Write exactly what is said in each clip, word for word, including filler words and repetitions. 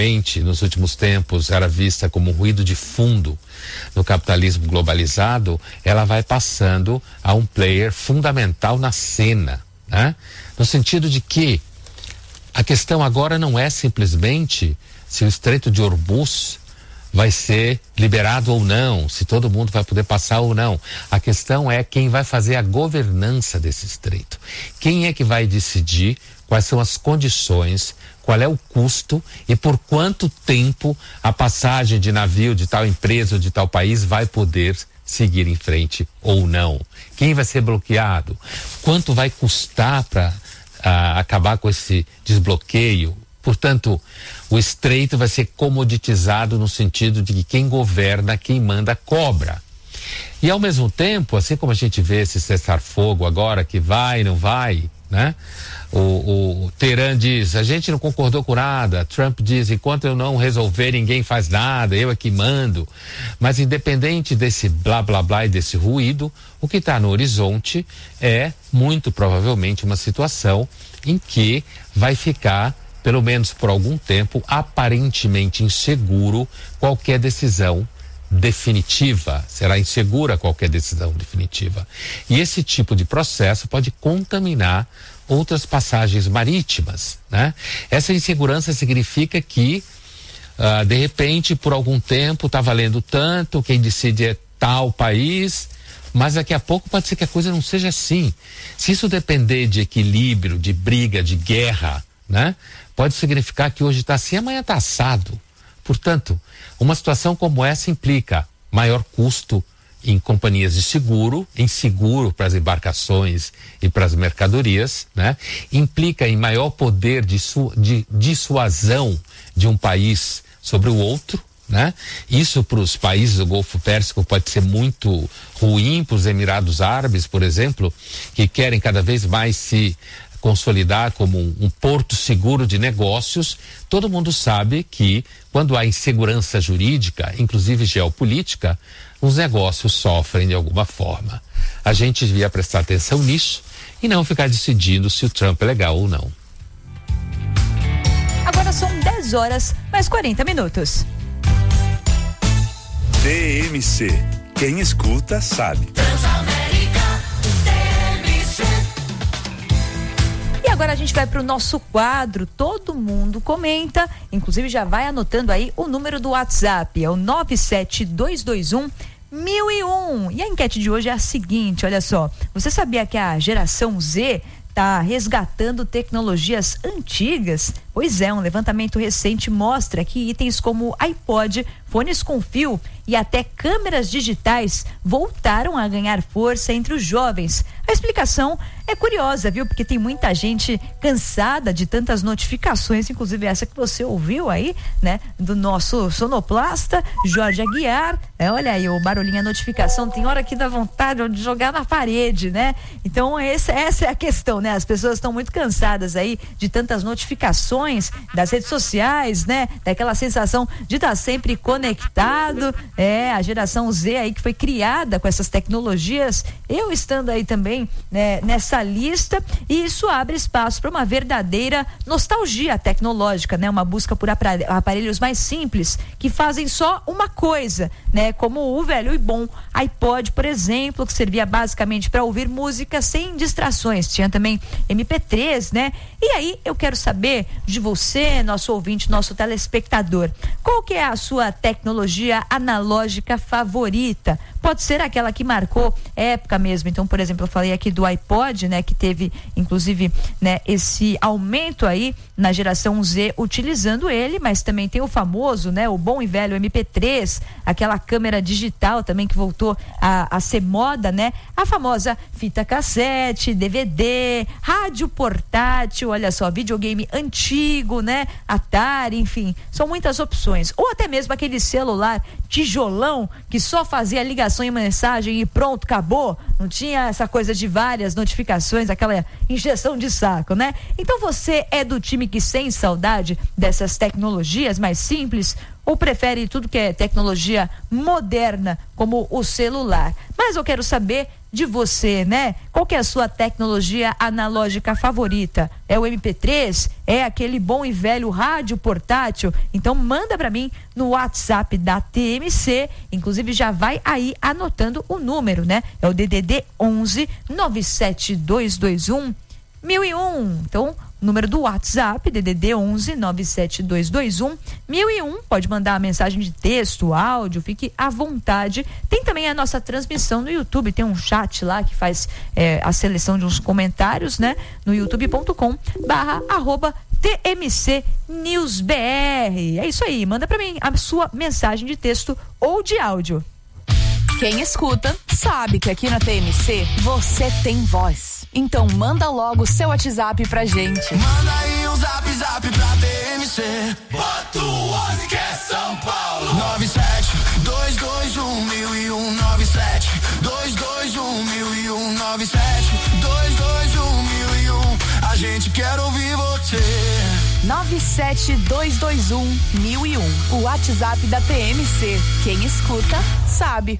nos últimos tempos era vista como um ruído de fundo no capitalismo globalizado, ela vai passando a um player fundamental na cena, né? No sentido de que a questão agora não é simplesmente se o Estreito de Hormuz vai ser liberado ou não, se todo mundo vai poder passar ou não. A questão é quem vai fazer a governança desse estreito. Quem é que vai decidir quais são as condições, qual é o custo e por quanto tempo a passagem de navio de tal empresa ou de tal país vai poder seguir em frente ou não. Quem vai ser bloqueado? Quanto vai custar para ah, acabar com esse desbloqueio? Portanto, o estreito vai ser comoditizado no sentido de que quem governa, quem manda, cobra. E ao mesmo tempo, assim como a gente vê esse cessar-fogo agora, que vai, não vai, né? O, o Teherã diz, a gente não concordou com nada. Trump diz, enquanto eu não resolver, ninguém faz nada, eu é que mando. Mas independente desse blá blá blá e desse ruído, o que está no horizonte é, muito provavelmente, uma situação em que vai ficar, pelo menos por algum tempo, aparentemente inseguro qualquer decisão definitiva. Será insegura qualquer decisão definitiva. E esse tipo de processo pode contaminar outras passagens marítimas, né? Essa insegurança significa que, uh, de repente, por algum tempo está valendo tanto, quem decide é tal país, mas daqui a pouco pode ser que a coisa não seja assim. Se isso depender de equilíbrio, de briga, de guerra, né? Pode significar que hoje está assim, amanhã está assado. Portanto, uma situação como essa implica maior custo em companhias de seguro, em seguro para as embarcações e para as mercadorias, né? Implica em maior poder de, su, de dissuasão de um país sobre o outro, né? Isso para os países do Golfo Pérsico pode ser muito ruim, para os Emirados Árabes, por exemplo, que querem cada vez mais se consolidar como um, um porto seguro de negócios. Todo mundo sabe que quando há insegurança jurídica, inclusive geopolítica, os negócios sofrem de alguma forma. A gente devia prestar atenção nisso e não ficar decidindo se o Trump é legal ou não. Agora são dez horas mais quarenta minutos. D M C. Quem escuta sabe. Agora a gente vai para o nosso quadro Todo Mundo Comenta, inclusive já vai anotando aí o número do WhatsApp, é o nove sete dois dois um mil e um. E a enquete de hoje é a seguinte, olha só, você sabia que a geração Z está resgatando tecnologias antigas? Pois é, um levantamento recente mostra que itens como iPod, fones com fio e até câmeras digitais voltaram a ganhar força entre os jovens. A explicação é curiosa, viu? Porque tem muita gente cansada de tantas notificações, inclusive essa que você ouviu aí, né? Do nosso sonoplasta, Jorge Aguiar. É, olha aí, o barulhinho, a notificação, tem hora que dá vontade de jogar na parede, né? Então, essa, essa é a questão, né? As pessoas estão muito cansadas aí de tantas notificações das redes sociais, né? Daquela sensação de estar sempre conectado. É, a geração Z aí que foi criada com essas tecnologias, eu estando aí também, né, nessa lista, e isso abre espaço para uma verdadeira nostalgia tecnológica, né? Uma busca por aparelhos mais simples que fazem só uma coisa, né? Como o velho e bom iPod, por exemplo, que servia basicamente para ouvir música sem distrações. Tinha também M P três, né? E aí eu quero saber de você, nosso ouvinte, nosso telespectador, qual que é a sua tecnologia analógica favorita? Pode ser aquela que marcou época mesmo. Então, por exemplo, eu falei aqui do iPod, né, que teve inclusive, né, esse aumento aí na geração Z utilizando ele, mas também tem o famoso, né, o bom e velho M P três, aquela câmera digital também que voltou a, a ser moda, né? A famosa fita cassete, D V D, rádio portátil, olha só, videogame antigo, né? Atari, enfim, são muitas opções. Ou até mesmo aquele celular tijolão que só fazia ligação e mensagem e pronto, acabou. Não tinha essa coisa de várias notificações, aquela injeção de saco, né? Então você é do time que sente saudade dessas tecnologias mais simples ou prefere tudo que é tecnologia moderna, como o celular? Mas eu quero saber de você, né? Qual que é a sua tecnologia analógica favorita? É o M P três? É aquele bom e velho rádio portátil? Então manda para mim no WhatsApp da T M C, inclusive já vai aí anotando o número, né? É o D D D onze nove sete dois dois um mil e um. Então, número do WhatsApp, D D D onze nove sete dois dois um mil e um. Pode mandar a mensagem de texto, áudio, fique à vontade. Tem também a nossa transmissão no YouTube, tem um chat lá que faz é, a seleção de uns comentários, né? No youtube ponto com barra arroba T M C News B R. É isso aí, manda pra mim a sua mensagem de texto ou de áudio. Quem escuta sabe que aqui na T M C você tem voz. Então manda logo seu WhatsApp pra gente. Manda aí um zap zap pra T M C. Bota o onze que é São Paulo. nove sete dois dois um mil e um. nove sete dois dois um mil e um. nove sete dois dois um mil e um. A gente quer ouvir você. nove sete dois dois um mil e um. O WhatsApp da T M C. Quem escuta sabe.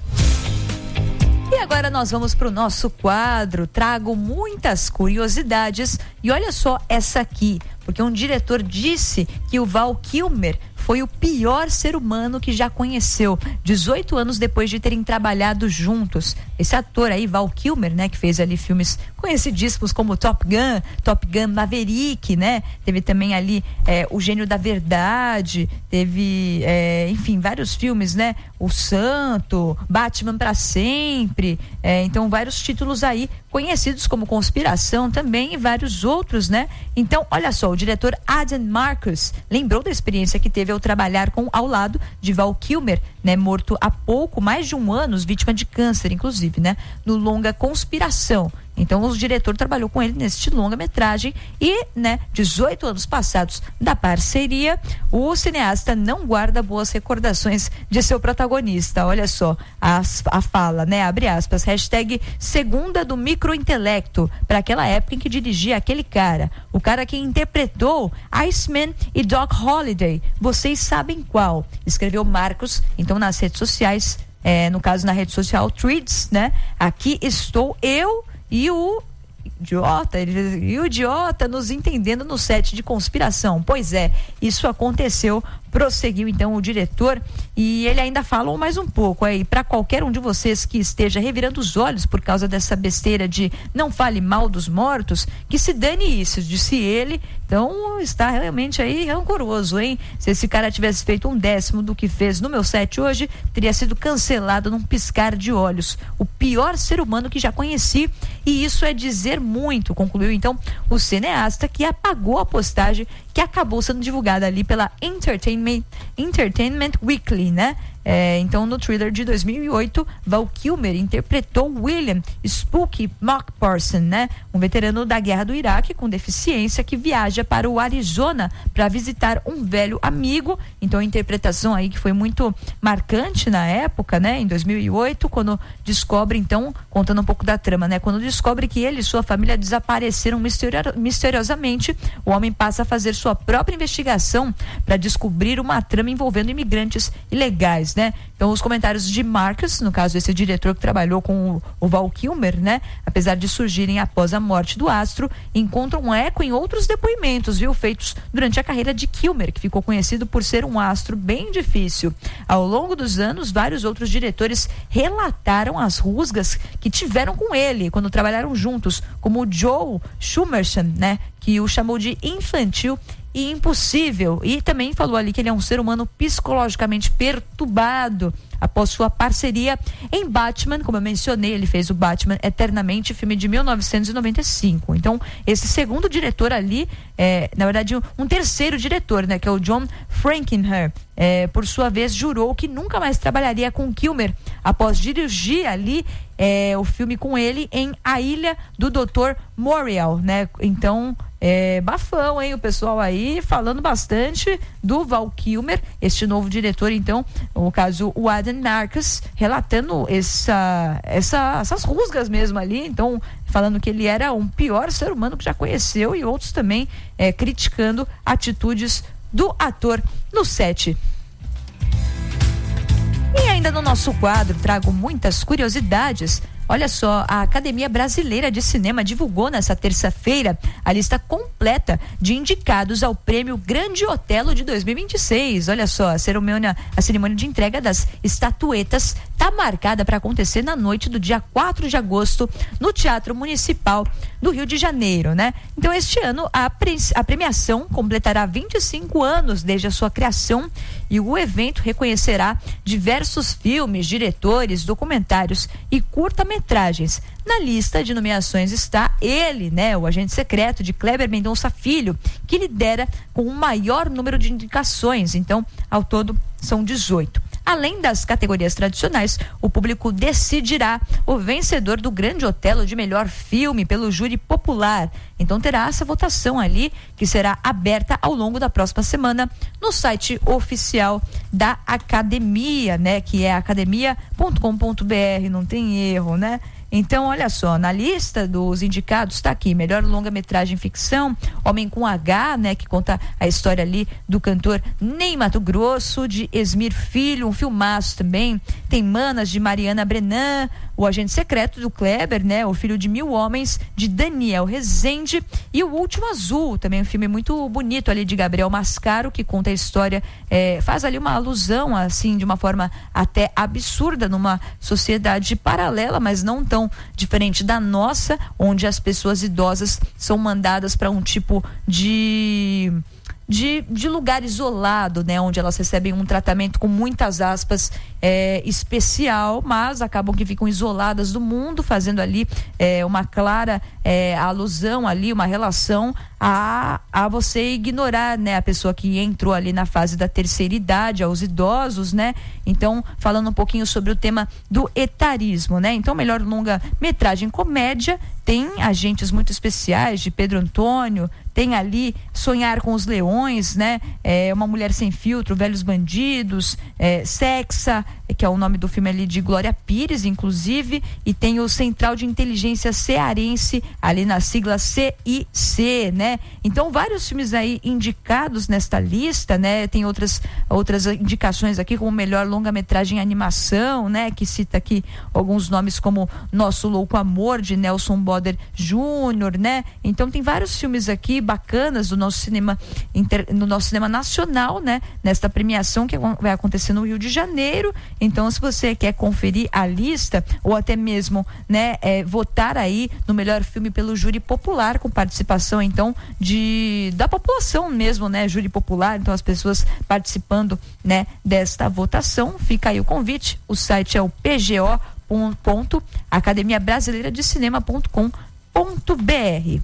E agora nós vamos para o nosso quadro. Trago muitas curiosidades e olha só essa aqui, porque um diretor disse que o Val Kilmer foi o pior ser humano que já conheceu, dezoito anos depois de terem trabalhado juntos. Esse ator aí, Val Kilmer, né, que fez ali filmes conhecidíssimos como Top Gun, Top Gun Maverick, né? Teve também ali é, O Gênio da Verdade, teve, é, enfim, vários filmes, né? O Santo, Batman pra Sempre, é, então vários títulos aí conhecidos como Conspiração também e vários outros, né? Então, olha só, o diretor Adam Marcus lembrou da experiência que teve ao trabalhar com ao lado de Val Kilmer, né, morto há pouco, mais de um ano, vítima de câncer, inclusive, né, no longa Conspiração. Então, o diretor trabalhou com ele neste longa-metragem e, né, dezoito anos passados da parceria, o cineasta não guarda boas recordações de seu protagonista. Olha só, a, a fala, né, abre aspas, hashtag segunda do microintelecto, para aquela época em que dirigia aquele cara, o cara que interpretou Iceman e Doc Holliday. Vocês sabem qual? Escreveu Marcos, então, nas redes sociais, é, no caso na rede social Threads, né? Aqui estou eu e o idiota, ele, e o idiota nos entendendo no set de Conspiração. Pois é, isso aconteceu, prosseguiu então o diretor, e ele ainda falou mais um pouco aí, para qualquer um de vocês que esteja revirando os olhos por causa dessa besteira de não fale mal dos mortos, que se dane isso, disse ele. Então está realmente aí rancoroso, hein? Se esse cara tivesse feito um décimo do que fez no meu set hoje, teria sido cancelado num piscar de olhos. O pior ser humano que já conheci, e isso é dizer muito, concluiu então o cineasta, que apagou a postagem que acabou sendo divulgada ali pela Entertainment, Entertainment Weekly, né? É, então, no thriller de dois mil e oito, Val Kilmer interpretou William Spooky McPherson, né? Um veterano da guerra do Iraque com deficiência que viaja para o Arizona para visitar um velho amigo. Então, a interpretação aí que foi muito marcante na época, né? Em dois mil e oito, quando descobre, então, contando um pouco da trama, né? Quando descobre que ele e sua família desapareceram misterio- misteriosamente, o homem passa a fazer sua própria investigação para descobrir uma trama envolvendo imigrantes ilegais, né? Então, os comentários de Marcus, no caso esse diretor que trabalhou com o, o Val Kilmer, né? Apesar de surgirem após a morte do astro, encontram um eco em outros depoimentos, viu? Feitos durante a carreira de Kilmer, que ficou conhecido por ser um astro bem difícil. Ao longo dos anos, vários outros diretores relataram as rusgas que tiveram com ele quando trabalharam juntos, como o Joe Schumerson, né? Que o chamou de infantil e impossível, e também falou ali que ele é um ser humano psicologicamente perturbado após sua parceria em Batman. Como eu mencionei, ele fez o Batman Eternamente, filme de mil novecentos e noventa e cinco. Então, esse segundo diretor ali, é, na verdade, um, um terceiro diretor, né, que é o John Frankenheimer, é, por sua vez, jurou que nunca mais trabalharia com Kilmer após dirigir ali é, o filme com ele em A Ilha do doutor Morial, né? Então, é, bafão, hein? O pessoal aí falando bastante do Val Kilmer, este novo diretor, então, no caso, o Adam Marcus, relatando essa, essa, essas rusgas mesmo ali, então, falando que ele era um pior ser humano que já conheceu, e outros também é, criticando atitudes do ator no set. E ainda no nosso quadro, trago muitas curiosidades. Olha só, a Academia Brasileira de Cinema divulgou nessa terça-feira a lista completa de indicados ao Prêmio Grande Otelo de dois mil e vinte e seis. Olha só, a cerimônia, a cerimônia de entrega das estatuetas está marcada para acontecer na noite do dia quatro de agosto no Teatro Municipal do Rio de Janeiro, né? Então, este ano a, pre, a premiação completará vinte e cinco anos desde a sua criação e o evento reconhecerá diversos filmes, diretores, documentários e curta-metragens. Na lista de nomeações está ele, né, o agente secreto de Kleber Mendonça Filho, que lidera com o maior número de indicações. Então, ao todo, são dezoito. Além das categorias tradicionais, o público decidirá o vencedor do Grande Otelo de melhor filme pelo júri popular. Então terá essa votação ali, que será aberta ao longo da próxima semana no site oficial da Academia, né? Que é academia ponto com ponto br, não tem erro, né? Então, olha só, na lista dos indicados está aqui, melhor longa-metragem ficção, Homem com H, né, que conta a história ali do cantor Ney Matogrosso, de Esmir Filho, um filmaço também. Tem Manas, de Mariana Brenan, O Agente Secreto, do Kleber, né, O Filho de Mil Homens, de Daniel Rezende, e O Último Azul, também um filme muito bonito ali de Gabriel Mascaro, que conta a história, é, faz ali uma alusão, assim, de uma forma até absurda, numa sociedade paralela, mas não tão diferente da nossa, onde as pessoas idosas são mandadas para um tipo de, de de lugar isolado, né, onde elas recebem um tratamento, com muitas aspas, é, especial, mas acabam que ficam isoladas do mundo, fazendo ali é, uma clara é, alusão ali, uma relação a, a você ignorar, né, a pessoa que entrou ali na fase da terceira idade, aos idosos, né? Então, falando um pouquinho sobre o tema do etarismo, né? Então, melhor longa-metragem comédia, tem agentes muito especiais de Pedro Antônio, tem ali Sonhar com os Leões, né? É, Uma Mulher Sem Filtro, Velhos Bandidos, é, Sexa, que é o nome do filme ali de Glória Pires, inclusive, e tem o Central de Inteligência Cearense, ali na sigla C I C, né? Então, vários filmes aí indicados nesta lista, né? Tem outras, outras indicações aqui, como melhor longa-metragem animação, né? Que cita aqui alguns nomes como Nosso Louco Amor, de Nelson Boder Júnior, né? Então, tem vários filmes aqui bacanas do nosso cinema, inter, no nosso cinema nacional, né? Nesta premiação que vai acontecer no Rio de Janeiro. Então, se você quer conferir a lista, ou até mesmo, né, é, votar aí no melhor filme pelo júri popular, com participação, então, de da população mesmo, né? Júri popular, então as pessoas participando, né, desta votação. Fica aí o convite. O site é o p g o ponto academia brasileira de cinema ponto com ponto br.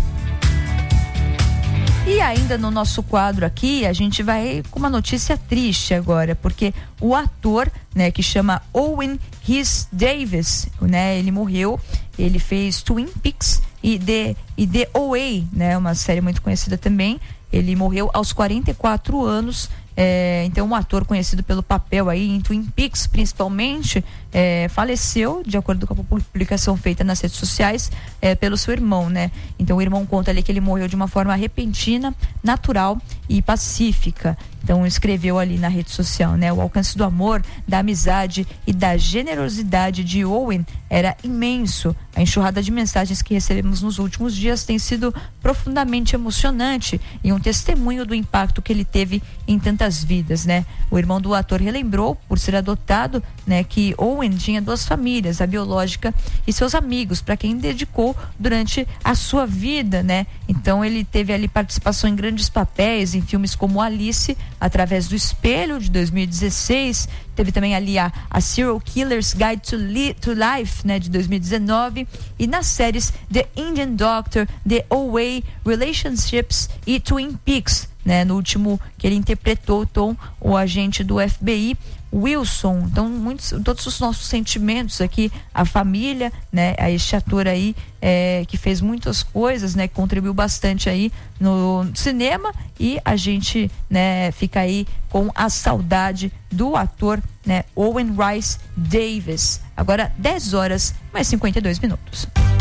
E ainda no nosso quadro aqui, a gente vai com uma notícia triste agora, porque o ator, né, que chama Owen Rhys Davis, né, ele morreu. Ele fez Twin Peaks e The, e The O A, né, uma série muito conhecida também. Ele morreu aos quarenta e quatro anos. É, então, um ator conhecido pelo papel aí em Twin Peaks, principalmente, é, faleceu, de acordo com a publicação feita nas redes sociais, é, pelo seu irmão, né? Então, o irmão conta ali que ele morreu de uma forma repentina, natural e pacífica. Então, escreveu ali na rede social, né? O alcance do amor, da amizade e da generosidade de Owen era imenso. A enxurrada de mensagens que recebemos nos últimos dias tem sido profundamente emocionante e um testemunho do impacto que ele teve em tantas vidas, né? O irmão do ator relembrou, por ser adotado, né, que Owen tinha duas famílias, a biológica e seus amigos, para quem dedicou durante a sua vida, né? Então, ele teve ali participação em grandes papéis, em filmes como Alice, Através do Espelho, de dois mil e dezesseis, teve também ali a, a Serial Killer's Guide to, Li, to Life, né, de dois mil e dezenove, e nas séries The Indian Doctor, The O A, Relationships e Twin Peaks, né, no último que ele interpretou Tom, o agente do F B I, Wilson. Então, muitos, todos os nossos sentimentos aqui, a família, né, a este ator aí, é, que fez muitas coisas, né, que contribuiu bastante aí no cinema, e a gente, né, fica aí com a saudade do ator, né, Owen Rhys Davis. Agora, dez horas mais cinquenta e dois minutos.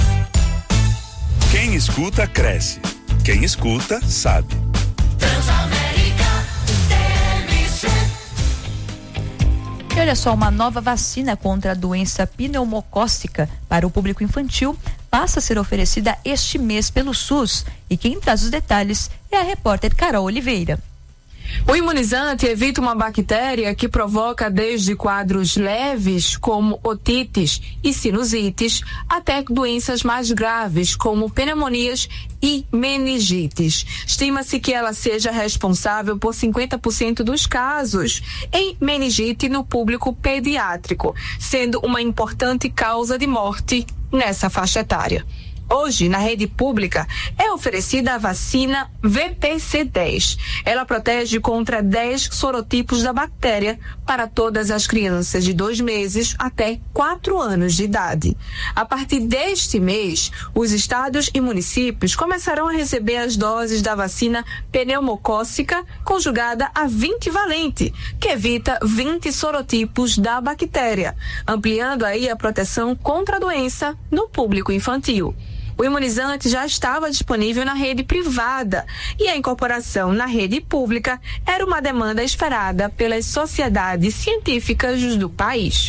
Quem escuta, cresce. Quem escuta, sabe. E a olha só, uma nova vacina contra a doença pneumocócica para o público infantil passa a ser oferecida este mês pelo SUS. E quem traz os detalhes é a repórter Carol Oliveira. O imunizante evita uma bactéria que provoca desde quadros leves, como otites e sinusites, até doenças mais graves, como pneumonias e meningites. Estima-se que ela seja responsável por cinquenta por cento dos casos em meningite no público pediátrico, sendo uma importante causa de morte nessa faixa etária. Hoje, na rede pública, é oferecida a vacina V P C dez. Ela protege contra dez sorotipos da bactéria para todas as crianças de dois meses até quatro anos de idade. A partir deste mês, os estados e municípios começarão a receber as doses da vacina pneumocócica conjugada a vinte valente, que evita vinte sorotipos da bactéria, ampliando aí a proteção contra a doença no público infantil. O imunizante já estava disponível na rede privada e a incorporação na rede pública era uma demanda esperada pelas sociedades científicas do país.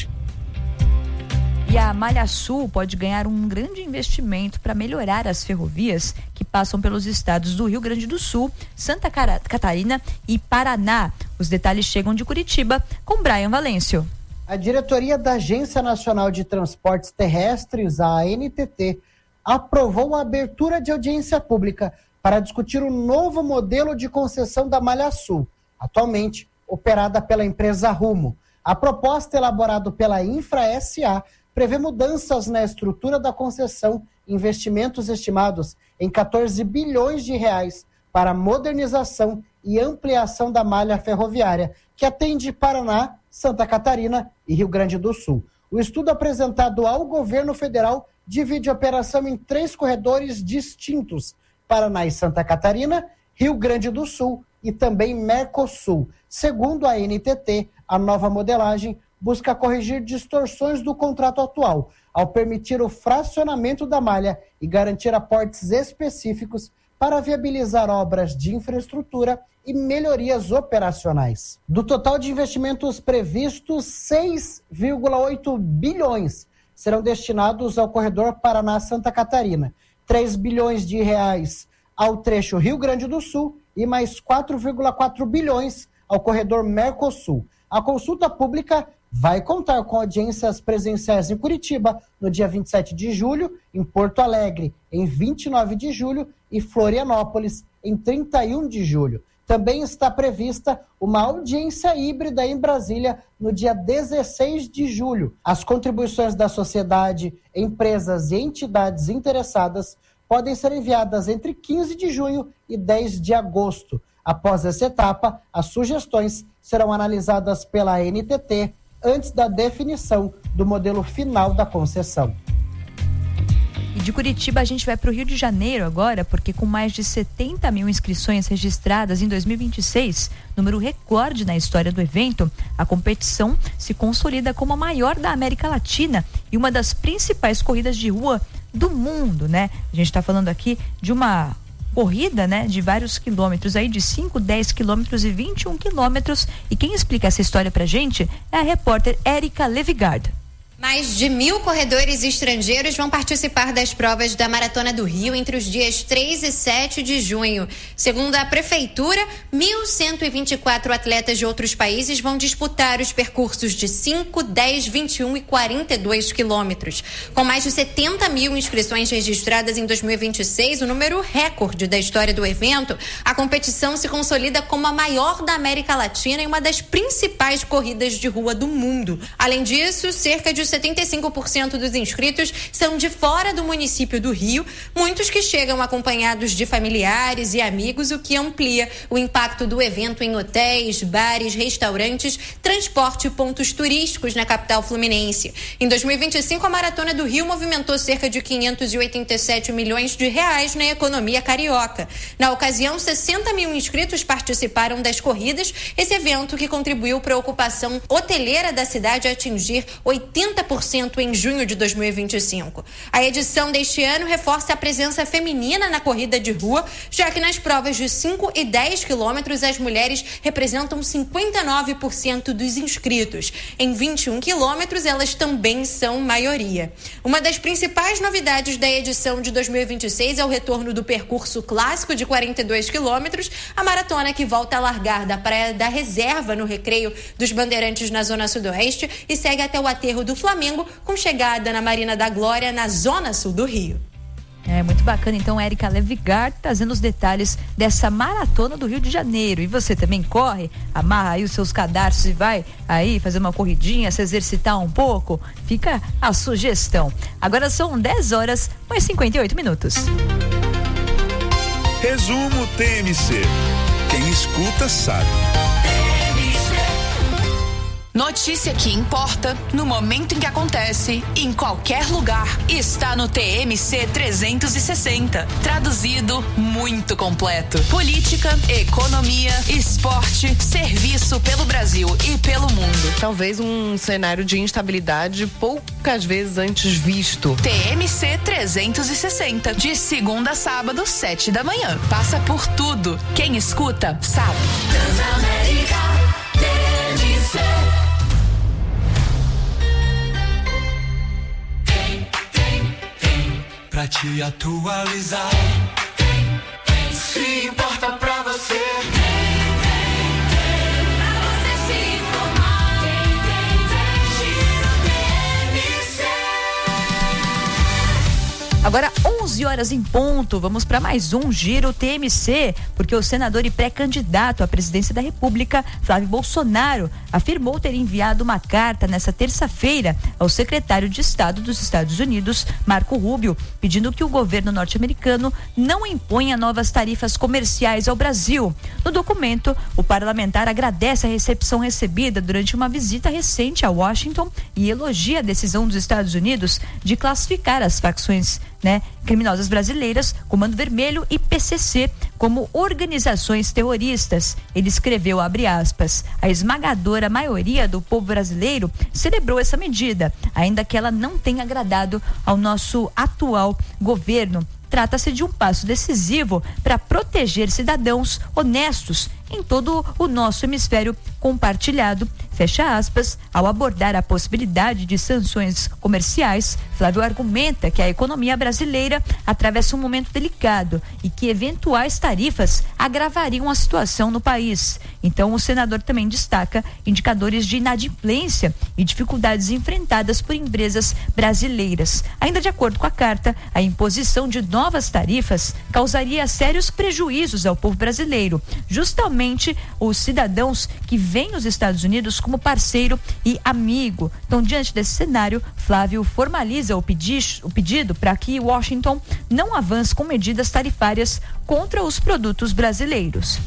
E a Malha Sul pode ganhar um grande investimento para melhorar as ferrovias que passam pelos estados do Rio Grande do Sul, Santa Catarina e Paraná. Os detalhes chegam de Curitiba com Brian Valêncio. A diretoria da Agência Nacional de Transportes Terrestres, a A N T T, aprovou a abertura de audiência pública para discutir o novo modelo de concessão da Malha Sul, atualmente operada pela empresa Rumo. A proposta elaborada pela Infra S A prevê mudanças na estrutura da concessão, investimentos estimados em quatorze bilhões de reais para modernização e ampliação da malha ferroviária, que atende Paraná, Santa Catarina e Rio Grande do Sul. O estudo apresentado ao governo federal divide a operação em três corredores distintos: Paraná e Santa Catarina, Rio Grande do Sul e também Mercosul. Segundo a N T T, a nova modelagem busca corrigir distorções do contrato atual, ao permitir o fracionamento da malha e garantir aportes específicos para viabilizar obras de infraestrutura e melhorias operacionais. Do total de investimentos previstos, seis vírgula oito bilhões serão destinados ao corredor Paraná-Santa Catarina, três bilhões de reais ao trecho Rio Grande do Sul e mais quatro vírgula quatro bilhões ao corredor Mercosul. A consulta pública vai contar com audiências presenciais em Curitiba no dia vinte e sete de julho, em Porto Alegre em vinte e nove de julho e Florianópolis em trinta e um de julho. Também está prevista uma audiência híbrida em Brasília no dia dezesseis de julho. As contribuições da sociedade, empresas e entidades interessadas podem ser enviadas entre quinze de junho e dez de agosto. Após essa etapa, as sugestões serão analisadas pela N T T antes da definição do modelo final da concessão. E de Curitiba a gente vai para o Rio de Janeiro agora, porque com mais de setenta mil inscrições registradas em dois mil e vinte e seis, número recorde na história do evento, a competição se consolida como a maior da América Latina e uma das principais corridas de rua do mundo, né? A gente está falando aqui de uma corrida, né, de vários quilômetros aí, de cinco, dez quilômetros e vinte e um quilômetros. E quem explica essa história pra gente é a repórter Érica Levigard. Mais de mil corredores estrangeiros vão participar das provas da Maratona do Rio entre os dias três e sete de junho. Segundo a Prefeitura, mil cento e vinte e quatro atletas de outros países vão disputar os percursos de cinco, dez, vinte e um e quarenta e dois quilômetros. Com mais de setenta mil inscrições registradas em dois mil e vinte e seis, o número recorde da história do evento, a competição se consolida como a maior da América Latina e uma das principais corridas de rua do mundo. Além disso, cerca de setenta e cinco por cento dos inscritos são de fora do município do Rio, muitos que chegam acompanhados de familiares e amigos, o que amplia o impacto do evento em hotéis, bares, restaurantes, transporte e pontos turísticos na capital fluminense. Em dois mil e vinte e cinco, a Maratona do Rio movimentou cerca de quinhentos e oitenta e sete milhões de reais na economia carioca. Na ocasião, sessenta mil inscritos participaram das corridas, esse evento que contribuiu para a ocupação hoteleira da cidade a atingir oitenta trinta por cento em junho de dois mil e vinte e cinco. A edição deste ano reforça a presença feminina na corrida de rua, já que nas provas de cinco e dez quilômetros as mulheres representam cinquenta e nove por cento dos inscritos. Em vinte e um quilômetros elas também são maioria. Uma das principais novidades da edição de dois mil e vinte e seis é o retorno do percurso clássico de quarenta e dois quilômetros, a maratona que volta a largar da Praia da Reserva, no Recreio dos Bandeirantes, na Zona Sudoeste, e segue até o aterro do Flamengo, com chegada na Marina da Glória, na Zona Sul do Rio. É muito bacana, então, Érica Levigard trazendo os detalhes dessa maratona do Rio de Janeiro. E você também corre? Amarra aí os seus cadarços e vai aí fazer uma corridinha, se exercitar um pouco? Fica a sugestão. Agora são dez horas, mais cinquenta e oito minutos. Resumo T M C. Quem escuta sabe. Notícia que importa no momento em que acontece, em qualquer lugar, está no T M C trezentos e sessenta. Traduzido, muito completo. Política, economia, esporte, serviço pelo Brasil e pelo mundo. Talvez um cenário de instabilidade poucas vezes antes visto. T M C trezentos e sessenta, de segunda a sábado, sete da manhã. Passa por tudo. Quem escuta, sabe. Transamérica, T M C. Pra te atualizar, se importa pra você, pra você se informar, Giro T M C. Agora onze horas em ponto, vamos para mais um Giro T M C, porque o senador e pré-candidato à presidência da República, Flávio Bolsonaro, afirmou ter enviado uma carta nessa terça-feira ao secretário de Estado dos Estados Unidos, Marco Rubio, pedindo que o governo norte-americano não imponha novas tarifas comerciais ao Brasil. No documento, o parlamentar agradece a recepção recebida durante uma visita recente a Washington e elogia a decisão dos Estados Unidos de classificar as facções, né, criminosas brasileiras, Comando Vermelho e P C C, como organizações terroristas. Ele escreveu, abre aspas, a esmagadora maioria do povo brasileiro celebrou essa medida, ainda que ela não tenha agradado ao nosso atual governo. Trata-se de um passo decisivo para proteger cidadãos honestos em todo o nosso hemisfério compartilhado, fecha aspas. Ao abordar a possibilidade de sanções comerciais, Flávio argumenta que a economia brasileira atravessa um momento delicado e que eventuais tarifas agravariam a situação no país. Então, o senador também destaca indicadores de inadimplência e dificuldades enfrentadas por empresas brasileiras. Ainda de acordo com a carta, a imposição de novas tarifas causaria sérios prejuízos ao povo brasileiro, justamente os cidadãos que veem os Estados Unidos como parceiro e amigo. Então, diante desse cenário, Flávio formaliza o, pedi o pedido para que Washington não avance com medidas tarifárias contra os produtos brasileiros.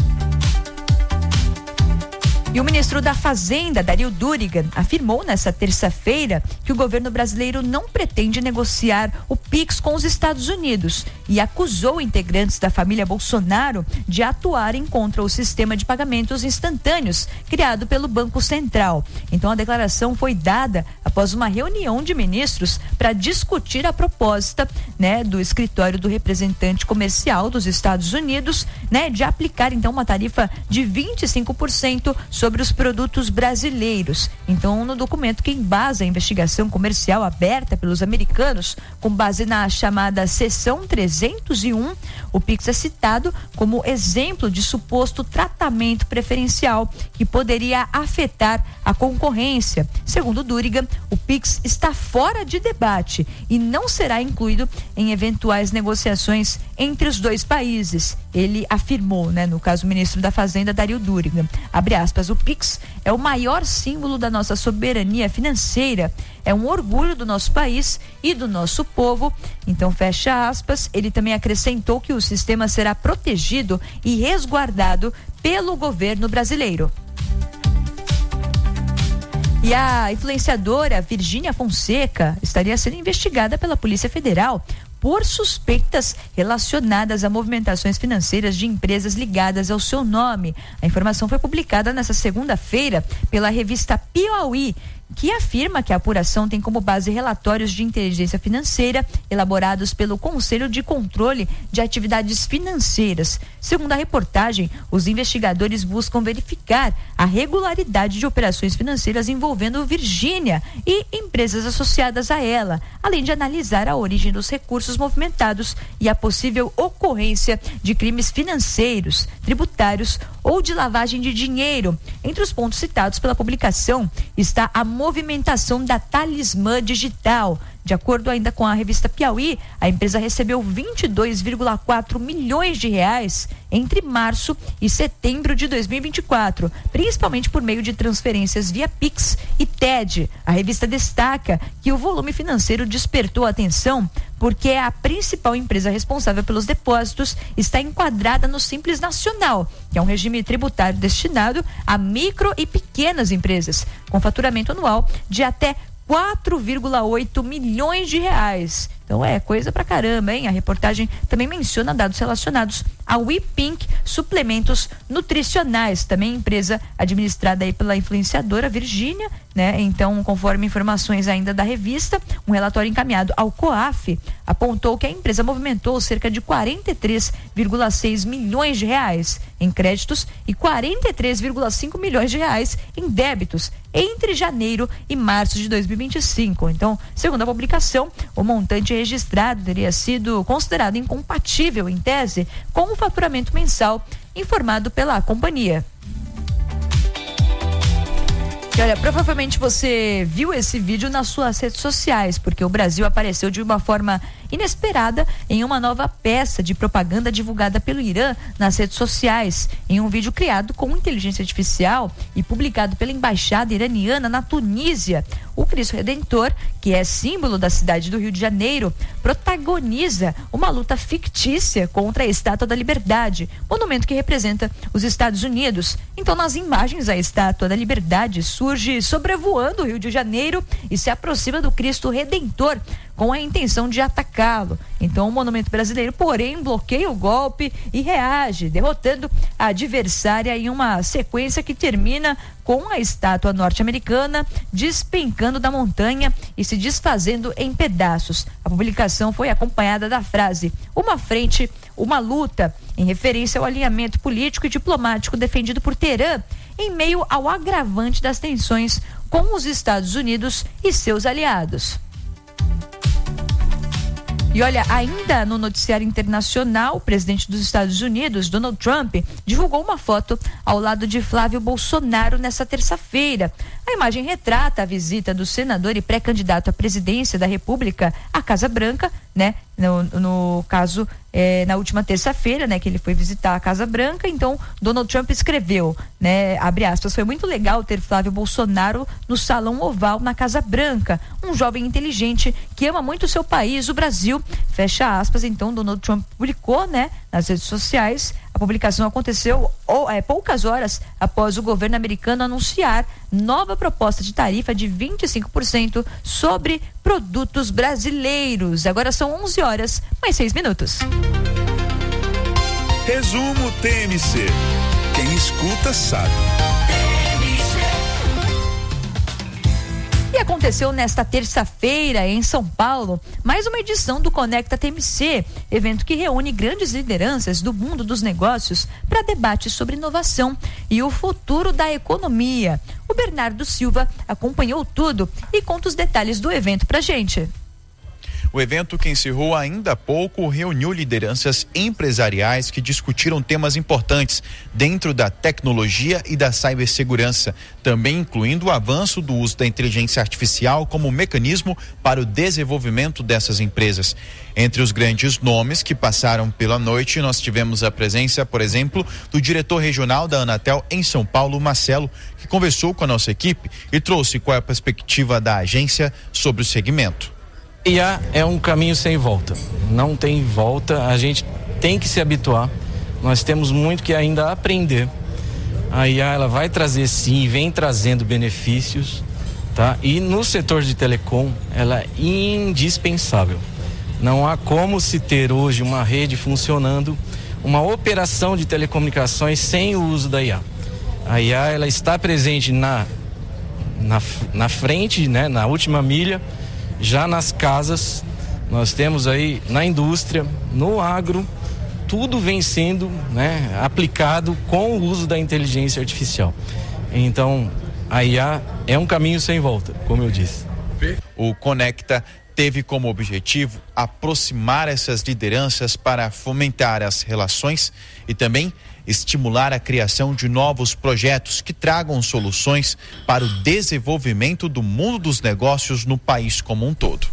E o ministro da Fazenda, Dario Durigan, afirmou nesta terça-feira que o governo brasileiro não pretende negociar o Pix com os Estados Unidos e acusou integrantes da família Bolsonaro de atuarem contra o sistema de pagamentos instantâneos criado pelo Banco Central. Então, a declaração foi dada após uma reunião de ministros para discutir a proposta, né, do escritório do representante comercial dos Estados Unidos, né, de aplicar então uma tarifa de vinte e cinco por cento sobre os produtos brasileiros. Então, no documento que embasa a investigação comercial aberta pelos americanos, com base na chamada seção trezentos e um, o Pix é citado como exemplo de suposto tratamento preferencial que poderia afetar a concorrência. Segundo Durigan, o Pix está fora de debate e não será incluído em eventuais negociações entre os dois países. Ele afirmou, né, no caso o ministro da Fazenda, Dario Durigan, abre aspas, o Pix é o maior símbolo da nossa soberania financeira, é um orgulho do nosso país e do nosso povo. Então, fecha aspas. Ele também acrescentou que o sistema será protegido e resguardado pelo governo brasileiro. E a influenciadora Virgínia Fonseca estaria sendo investigada pela Polícia Federal por suspeitas relacionadas a movimentações financeiras de empresas ligadas ao seu nome. A informação foi publicada nesta segunda-feira pela revista Piauí, que afirma que a apuração tem como base relatórios de inteligência financeira elaborados pelo Conselho de Controle de Atividades Financeiras. Segundo a reportagem, os investigadores buscam verificar a regularidade de operações financeiras envolvendo Virgínia e empresas associadas a ela, além de analisar a origem dos recursos movimentados e a possível ocorrência de crimes financeiros, tributários ou de lavagem de dinheiro. Entre os pontos citados pela publicação está a movimentação da Talismã Digital. De acordo ainda com a revista Piauí, a empresa recebeu vinte e dois vírgula quatro milhões de reais entre março e setembro de dois mil e vinte e quatro, principalmente por meio de transferências via Pix e T E D. A revista destaca que o volume financeiro despertou atenção porque a principal empresa responsável pelos depósitos está enquadrada no Simples Nacional, que é um regime tributário destinado a micro e pequenas empresas, com faturamento anual de até quatro vírgula oito milhões de reais. Então é coisa pra caramba, hein? A reportagem também menciona dados relacionados ao WePink Suplementos Nutricionais, também empresa administrada aí pela influenciadora Virgínia, né? Então, conforme informações ainda da revista, um relatório encaminhado ao COAF apontou que a empresa movimentou cerca de quarenta e três vírgula seis milhões de reais em créditos e quarenta e três vírgula cinco milhões de reais em débitos entre janeiro e março de dois mil e vinte e cinco. Então, segundo a publicação, o montante registrado teria sido considerado incompatível, em tese, com o faturamento mensal informado pela companhia. E olha, provavelmente você viu esse vídeo nas suas redes sociais, porque o Brasil apareceu de uma forma inesperada em uma nova peça de propaganda divulgada pelo Irã nas redes sociais, em um vídeo criado com inteligência artificial e publicado pela embaixada iraniana na Tunísia. O Cristo Redentor, que é símbolo da cidade do Rio de Janeiro, protagoniza uma luta fictícia contra a Estátua da Liberdade, monumento que representa os Estados Unidos. Então, nas imagens, a Estátua da Liberdade surge sobrevoando o Rio de Janeiro e se aproxima do Cristo Redentor com a intenção de atacá-lo. Então, o monumento brasileiro, porém, bloqueia o golpe e reage, derrotando a adversária em uma sequência que termina com a estátua norte-americana despencando da montanha e se desfazendo em pedaços. A publicação foi acompanhada da frase "uma frente, uma luta", em referência ao alinhamento político e diplomático defendido por Teherã em meio ao agravante das tensões com os Estados Unidos e seus aliados. E olha, ainda no noticiário internacional, o presidente dos Estados Unidos, Donald Trump, divulgou uma foto ao lado de Flávio Bolsonaro nesta terça-feira. A imagem retrata a visita do senador e pré-candidato à presidência da República à Casa Branca, né? No, no caso, é, na última terça-feira, né, que ele foi visitar a Casa Branca. Então, Donald Trump escreveu, né, abre aspas, "foi muito legal ter Flávio Bolsonaro no Salão Oval na Casa Branca, um jovem inteligente que ama muito o seu país, o Brasil", fecha aspas. Então, Donald Trump publicou, né, nas redes sociais. A publicação aconteceu ou, é, poucas horas após o governo americano anunciar nova proposta de tarifa de vinte e cinco por cento sobre produtos brasileiros. Agora são onze horas, mais seis minutos. Resumo T M C. Quem escuta sabe. E aconteceu nesta terça-feira, em São Paulo, mais uma edição do Conecta T M C, evento que reúne grandes lideranças do mundo dos negócios para debate sobre inovação e o futuro da economia. O Bernardo Silva acompanhou tudo e conta os detalhes do evento pra gente. O evento, que encerrou ainda há pouco, reuniu lideranças empresariais que discutiram temas importantes dentro da tecnologia e da cibersegurança, também incluindo o avanço do uso da inteligência artificial como mecanismo para o desenvolvimento dessas empresas. Entre os grandes nomes que passaram pela noite, nós tivemos a presença, por exemplo, do diretor regional da Anatel em São Paulo, Marcelo, que conversou com a nossa equipe e trouxe qual é a perspectiva da agência sobre o segmento. I A é um caminho sem volta, não tem volta, a gente tem que se habituar, nós temos muito que ainda aprender. A I A, ela vai trazer sim, vem trazendo benefícios, tá? E no setor de telecom, ela é indispensável. Não há como se ter hoje uma rede funcionando, uma operação de telecomunicações sem o uso da I A. A I A ela está presente na, na, na frente, né, na última milha, já nas casas, nós temos aí na indústria, no agro, tudo vem sendo, né, aplicado com o uso da inteligência artificial. Então, a I A é um caminho sem volta, como eu disse. O Conecta teve como objetivo aproximar essas lideranças para fomentar as relações e também estimular a criação de novos projetos que tragam soluções para o desenvolvimento do mundo dos negócios no país como um todo.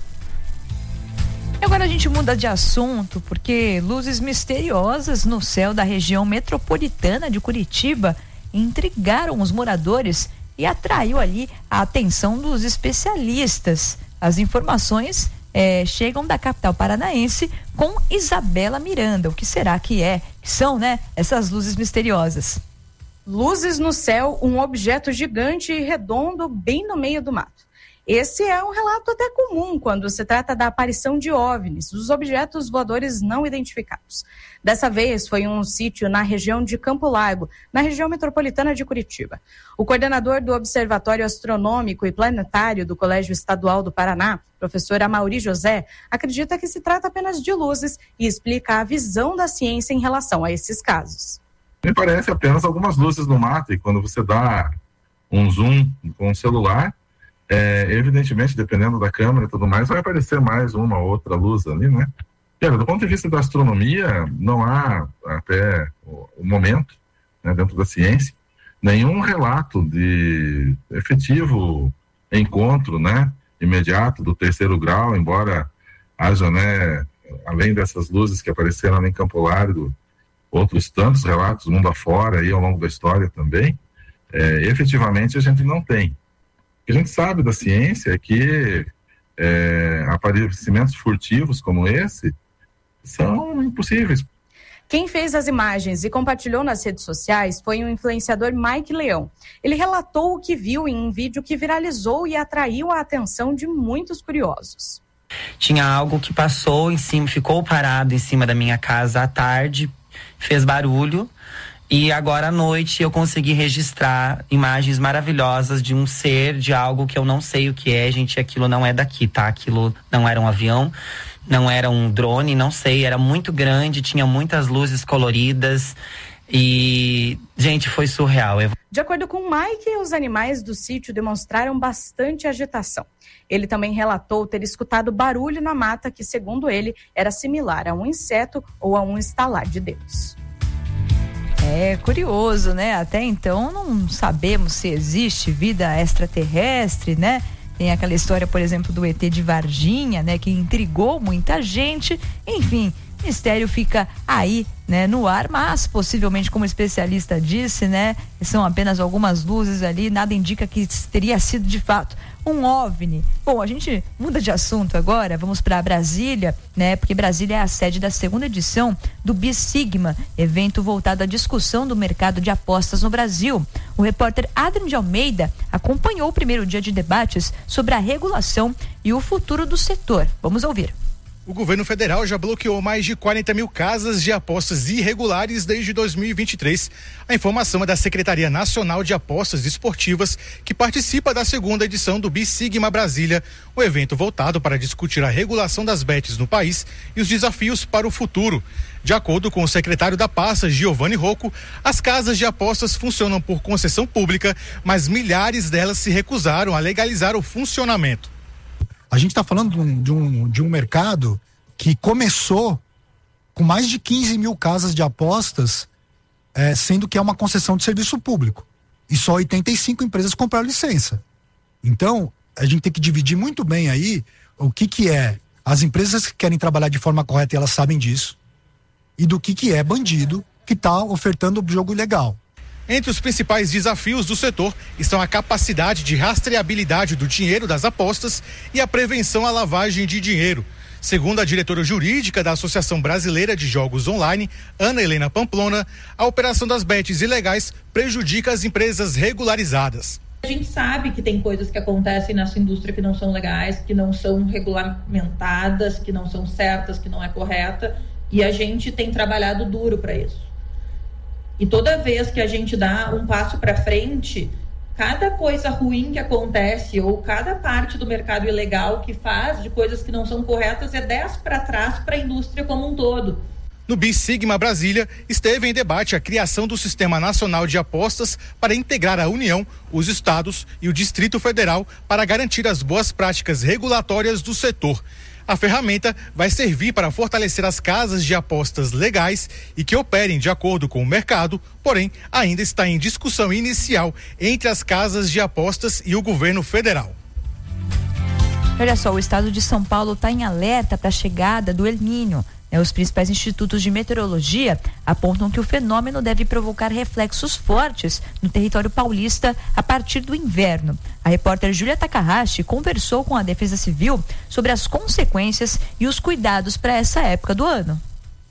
Agora a gente muda de assunto porque luzes misteriosas no céu da região metropolitana de Curitiba intrigaram os moradores e atraiu ali a atenção dos especialistas. As informações eh, chegam da capital paranaense com Isabela Miranda. O que será que é? Que são, né? Essas luzes misteriosas. Luzes no céu, um objeto gigante e redondo bem no meio do mato. Esse é um relato até comum quando se trata da aparição de OVNIs, os objetos voadores não identificados. Dessa vez foi um sítio na região de Campo Largo, na região metropolitana de Curitiba. O coordenador do Observatório Astronômico e Planetário do Colégio Estadual do Paraná, professor Amaury José, acredita que se trata apenas de luzes e explica a visão da ciência em relação a esses casos. Me parece apenas algumas luzes no mato, e quando você dá um zoom com o celular, É, evidentemente, dependendo da câmera e tudo mais, vai aparecer mais uma ou outra luz ali, né? E, olha, do ponto de vista da astronomia, não há, até o, o momento, né, dentro da ciência, nenhum relato de efetivo encontro, né, imediato do terceiro grau, embora haja, né, além dessas luzes que apareceram em Campo Largo, outros tantos relatos mundo afora aí ao longo da história também, é, efetivamente a gente não tem. O que a gente sabe da ciência é que é, aparecimentos furtivos como esse são impossíveis. Quem fez as imagens e compartilhou nas redes sociais foi o influenciador Mike Leão. Ele relatou o que viu em um vídeo que viralizou e atraiu a atenção de muitos curiosos. Tinha algo que passou em cima, ficou parado em cima da minha casa à tarde, fez barulho. E agora à noite eu consegui registrar imagens maravilhosas de um ser, de algo que eu não sei o que é, gente, aquilo não é daqui, tá? Aquilo não era um avião, não era um drone, não sei, era muito grande, tinha muitas luzes coloridas e, gente, foi surreal. De acordo com o Mike, os animais do sítio demonstraram bastante agitação. Ele também relatou ter escutado barulho na mata que, segundo ele, era similar a um inseto ou a um estalar de dedos. É curioso, né? Até então não sabemos se existe vida extraterrestre, né? Tem aquela história, por exemplo, do E T de Varginha, né? Que intrigou muita gente. Enfim, o mistério fica aí, né? No ar, mas possivelmente, como o especialista disse, né? São apenas algumas luzes ali, nada indica que teria sido de fato um OVNI. Bom, a gente muda de assunto agora, vamos para Brasília, né? Porque Brasília é a sede da segunda edição do BISigma, evento voltado à discussão do mercado de apostas no Brasil. O repórter Adrian de Almeida acompanhou o primeiro dia de debates sobre a regulação e o futuro do setor. Vamos ouvir. O governo federal já bloqueou mais de quarenta mil casas de apostas irregulares desde dois mil e vinte e três. A informação é da Secretaria Nacional de Apostas Esportivas, que participa da segunda edição do BISigma Brasília, um evento voltado para discutir a regulação das bets no país e os desafios para o futuro. De acordo com o secretário da pasta, Giovanni Rocco, as casas de apostas funcionam por concessão pública, mas milhares delas se recusaram a legalizar o funcionamento. A gente está falando de um, de, um, de um mercado que começou com mais de quinze mil casas de apostas, é, sendo que é uma concessão de serviço público. E só oitenta e cinco empresas compraram licença. Então, a gente tem que dividir muito bem aí o que, que é as empresas que querem trabalhar de forma correta e elas sabem disso, e do que, que é bandido que está ofertando o jogo ilegal. Entre os principais desafios do setor estão a capacidade de rastreabilidade do dinheiro das apostas e a prevenção à lavagem de dinheiro. Segundo a diretora jurídica da Associação Brasileira de Jogos Online, Ana Helena Pamplona, a operação das bets ilegais prejudica as empresas regularizadas. A gente sabe que tem coisas que acontecem nessa indústria que não são legais, que não são regulamentadas, que não são certas, que não é correta, e a gente tem trabalhado duro para isso. E toda vez que a gente dá um passo para frente, cada coisa ruim que acontece ou cada parte do mercado ilegal que faz de coisas que não são corretas é dez para trás para a indústria como um todo. No BISigma Brasília, esteve em debate a criação do Sistema Nacional de Apostas para integrar a União, os estados e o Distrito Federal para garantir as boas práticas regulatórias do setor. A ferramenta vai servir para fortalecer as casas de apostas legais e que operem de acordo com o mercado, porém ainda está em discussão inicial entre as casas de apostas e o governo federal. Olha só, o estado de São Paulo está em alerta para a chegada do El Niño. Os principais institutos de meteorologia apontam que o fenômeno deve provocar reflexos fortes no território paulista a partir do inverno. A repórter Júlia Takahashi conversou com a Defesa Civil sobre as consequências e os cuidados para essa época do ano.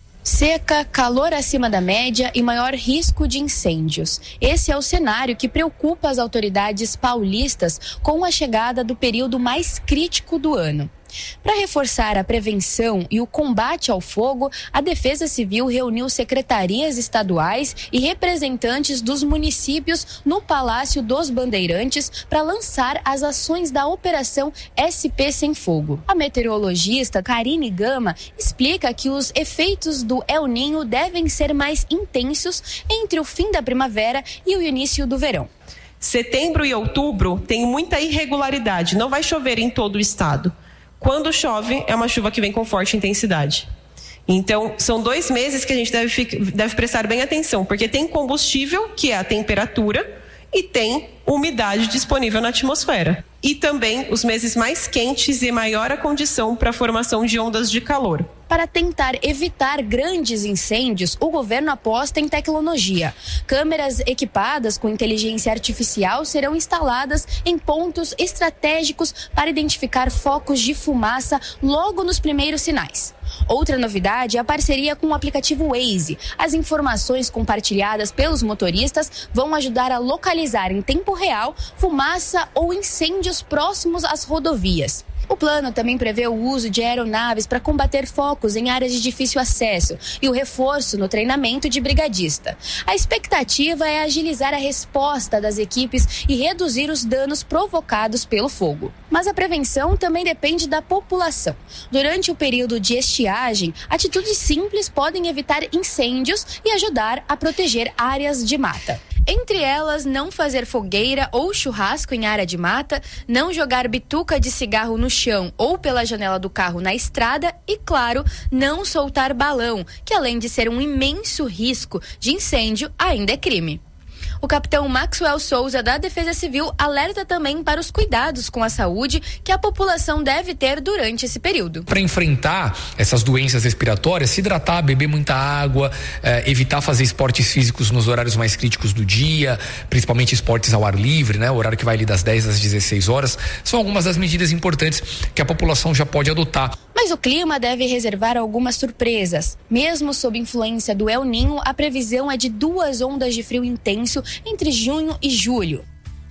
Seca, calor acima da média e maior risco de incêndios. Esse é o cenário que preocupa as autoridades paulistas com a chegada do período mais crítico do ano. Para reforçar a prevenção e o combate ao fogo, a Defesa Civil reuniu secretarias estaduais e representantes dos municípios no Palácio dos Bandeirantes para lançar as ações da Operação S P Sem Fogo. A meteorologista Karine Gama explica que os efeitos do El Niño devem ser mais intensos entre o fim da primavera e o início do verão. Setembro e outubro tem muita irregularidade, não vai chover em todo o estado. Quando chove, é uma chuva que vem com forte intensidade. Então, são dois meses que a gente deve, deve prestar bem atenção, porque tem combustível, que é a temperatura, e tem umidade disponível na atmosfera. E também os meses mais quentes e maior a condição para a formação de ondas de calor. Para tentar evitar grandes incêndios, o governo aposta em tecnologia. Câmeras equipadas com inteligência artificial serão instaladas em pontos estratégicos para identificar focos de fumaça logo nos primeiros sinais. Outra novidade é a parceria com o aplicativo Waze. As informações compartilhadas pelos motoristas vão ajudar a localizar em tempo real fumaça ou incêndios próximos às rodovias. O plano também prevê o uso de aeronaves para combater focos em áreas de difícil acesso e o reforço no treinamento de brigadista. A expectativa é agilizar a resposta das equipes e reduzir os danos provocados pelo fogo. Mas a prevenção também depende da população. Durante o período de estiagem, atitudes simples podem evitar incêndios e ajudar a proteger áreas de mata. Entre elas, não fazer fogueira ou churrasco em área de mata, não jogar bituca de cigarro no chão ou pela janela do carro na estrada e, claro, não soltar balão, que além de ser um imenso risco de incêndio, ainda é crime. O capitão Maxwell Souza, da Defesa Civil, alerta também para os cuidados com a saúde que a população deve ter durante esse período. Para enfrentar essas doenças respiratórias, se hidratar, beber muita água, eh, evitar fazer esportes físicos nos horários mais críticos do dia, principalmente esportes ao ar livre, né? O horário que vai ali das dez às dezesseis horas, são algumas das medidas importantes que a população já pode adotar. Mas o clima deve reservar algumas surpresas. Mesmo sob influência do El Niño, a previsão é de duas ondas de frio intenso entre junho e julho.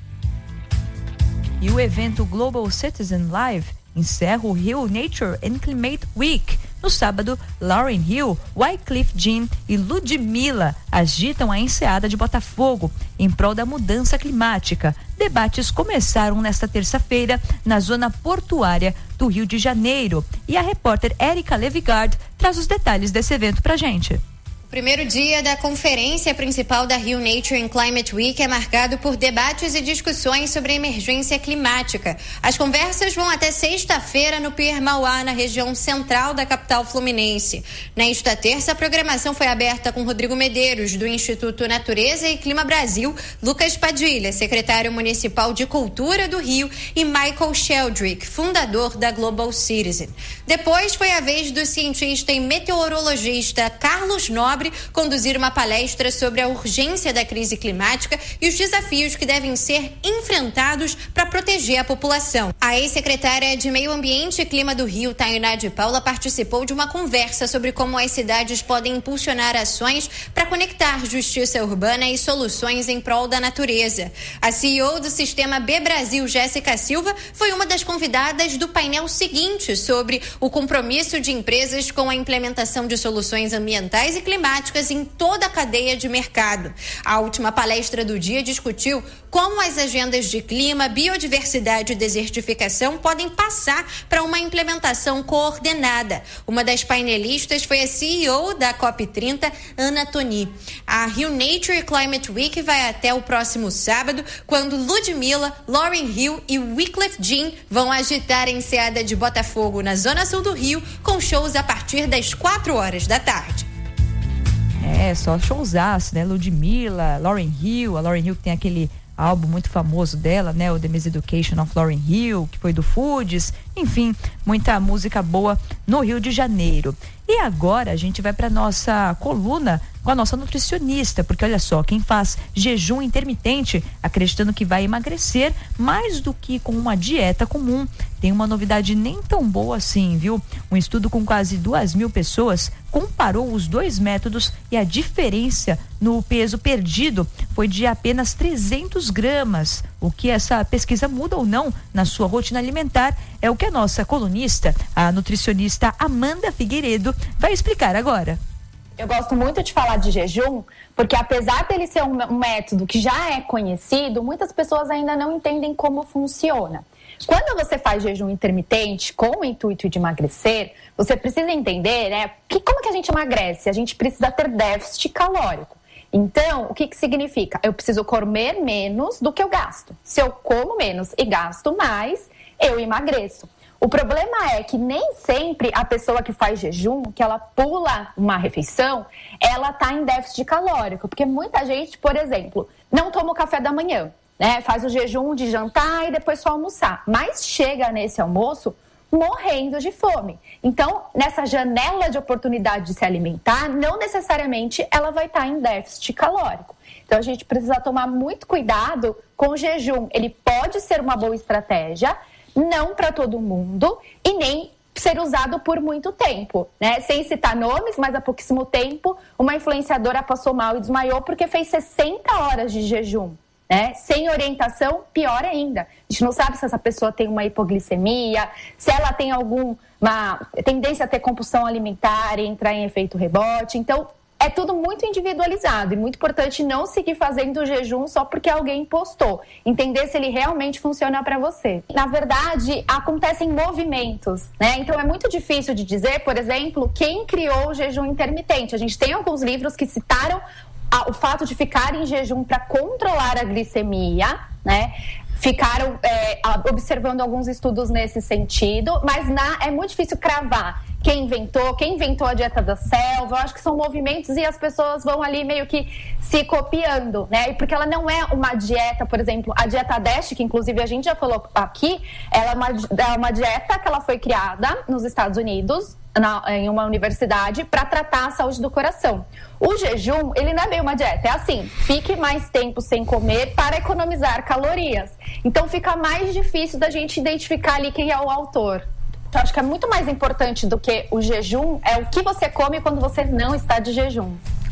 E o evento Global Citizen Live encerra o Rio Nature and Climate Week. No sábado, Lauryn Hill, Wyclef Jean e Ludmilla agitam a enseada de Botafogo em prol da mudança climática. Debates começaram nesta terça-feira na zona portuária do Rio de Janeiro. E a repórter Érica Levigard traz os detalhes desse evento pra gente. O primeiro dia da conferência principal da Rio Nature and Climate Week é marcado por debates e discussões sobre a emergência climática. As conversas vão até sexta-feira no Pier Mauá, na região central da capital fluminense. Nesta terça, a programação foi aberta com Rodrigo Medeiros, do Instituto Natureza e Clima Brasil, Lucas Padilha, secretário municipal de Cultura do Rio, e Michael Sheldrick, fundador da Global Citizen. Depois foi a vez do cientista e meteorologista Carlos Nobre Nobre conduzir uma palestra sobre a urgência da crise climática e os desafios que devem ser enfrentados para proteger a população. A ex-secretária de Meio Ambiente e Clima do Rio, Tainá de Paula, participou de uma conversa sobre como as cidades podem impulsionar ações para conectar justiça urbana e soluções em prol da natureza. A C E O do Sistema B Brasil, Jéssica Silva, foi uma das convidadas do painel seguinte sobre o compromisso de empresas com a implementação de soluções ambientais e climáticas em toda a cadeia de mercado. A última palestra do dia discutiu como as agendas de clima, biodiversidade e desertificação podem passar para uma implementação coordenada. Uma das painelistas foi a C E O da COP trinta, Ana Toni. A Rio Nature Climate Week vai até o próximo sábado, quando Ludmilla, Lauryn Hill e Wyclef Jean vão agitar a enseada de Botafogo, na zona sul do Rio, com shows a partir das quatro horas da tarde. É, só showzaço, né? Ludmilla, Lauryn Hill, a Lauryn Hill que tem aquele álbum muito famoso dela, né? O The Miseducation of Lauryn Hill, que foi do Foods, enfim, muita música boa no Rio de Janeiro. E agora a gente vai para nossa coluna com a nossa nutricionista, porque olha só, quem faz jejum intermitente acreditando que vai emagrecer mais do que com uma dieta comum, tem uma novidade nem tão boa assim, viu? Um estudo com quase duas mil pessoas comparou os dois métodos e a diferença no peso perdido foi de apenas trezentos gramas. O que essa pesquisa muda ou não na sua rotina alimentar é o que a nossa colunista, a nutricionista Amanda Figueiredo, vai explicar agora. Eu gosto muito de falar de jejum, porque apesar dele ser um método que já é conhecido, muitas pessoas ainda não entendem como funciona. Quando você faz jejum intermitente com o intuito de emagrecer, você precisa entender, né, que como que a gente emagrece? A gente precisa ter déficit calórico. Então, o que que significa? Eu preciso comer menos do que eu gasto. Se eu como menos e gasto mais, eu emagreço. O problema é que nem sempre a pessoa que faz jejum, que ela pula uma refeição, ela tá em déficit calórico. Porque muita gente, por exemplo, não toma o café da manhã, né? Faz o jejum de jantar e depois só almoçar. Mas chega nesse almoço morrendo de fome. Então, nessa janela de oportunidade de se alimentar, não necessariamente ela vai estar em déficit calórico. Então, a gente precisa tomar muito cuidado com o jejum. Ele pode ser uma boa estratégia, não para todo mundo e nem ser usado por muito tempo, né? Sem citar nomes, mas há pouquíssimo tempo uma influenciadora passou mal e desmaiou porque fez sessenta horas de jejum, né? Sem orientação, pior ainda. A gente não sabe se essa pessoa tem uma hipoglicemia, se ela tem alguma tendência a ter compulsão alimentar e entrar em efeito rebote. Então, é tudo muito individualizado e muito importante não seguir fazendo o jejum só porque alguém postou. Entender se ele realmente funciona para você. Na verdade, acontecem movimentos, né? Então é muito difícil de dizer, por exemplo, quem criou o jejum intermitente. A gente tem alguns livros que citaram a, o fato de ficar em jejum para controlar a glicemia, né? Ficaram é, observando alguns estudos nesse sentido, mas na, é muito difícil cravar quem inventou, quem inventou a dieta da selva. Eu acho que são movimentos e as pessoas vão ali meio que se copiando, né? Porque ela não é uma dieta, por exemplo, a dieta DASH, que inclusive a gente já falou aqui, ela é uma, é uma dieta que ela foi criada nos Estados Unidos, na, em uma universidade, para tratar a saúde do coração. O jejum, ele não é bem uma dieta, é assim, fique mais tempo sem comer para economizar calorias. Então fica mais difícil da gente identificar ali quem é o autor. Então acho que é muito mais importante do que o jejum, é o que você come quando você não está de jejum.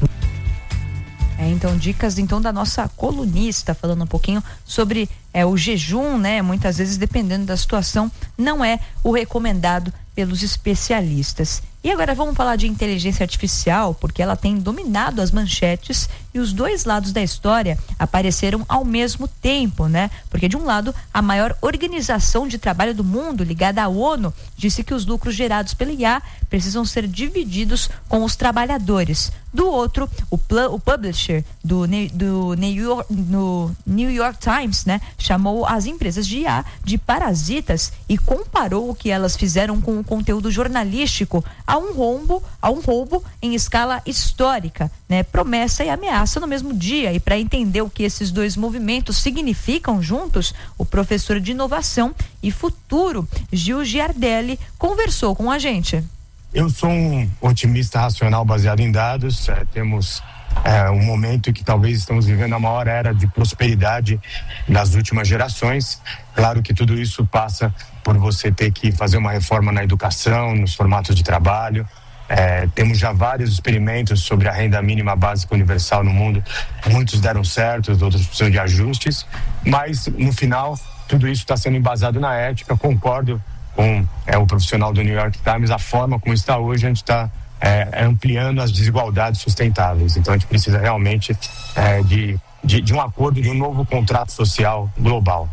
É, então, dicas então da nossa colunista, falando um pouquinho sobre é, o jejum, né? Muitas vezes, dependendo da situação, não é o recomendado pelos especialistas. E agora vamos falar de inteligência artificial, porque ela tem dominado as manchetes e os dois lados da história apareceram ao mesmo tempo, né? Porque de um lado, a maior organização de trabalho do mundo, ligada à ONU, disse que os lucros gerados pela I A precisam ser divididos com os trabalhadores. Do outro, o, o publisher do, do New, York, no New York Times, né, chamou as empresas de I A de parasitas e comparou o que elas fizeram com o conteúdo jornalístico a um roubo, a um roubo em escala histórica, né? Promessa e ameaça no mesmo dia. E para entender o que esses dois movimentos significam juntos, o professor de inovação e futuro Gil Giardelli conversou com a gente. eu sou um otimista racional baseado em dados. É, temos é, um momento que talvez estamos vivendo a maior era de prosperidade das últimas gerações. Claro que tudo isso passa por você ter que fazer uma reforma na educação, nos formatos de trabalho. É, temos já vários experimentos sobre a renda mínima básica universal no mundo. Muitos deram certo, outros precisam de ajustes, mas no final tudo isso está sendo embasado na ética. Concordo com é, o profissional do New York Times, a forma como está hoje, a gente está é, ampliando as desigualdades sustentáveis. Então a gente precisa realmente é, de, de, de um acordo, de um novo contrato social global.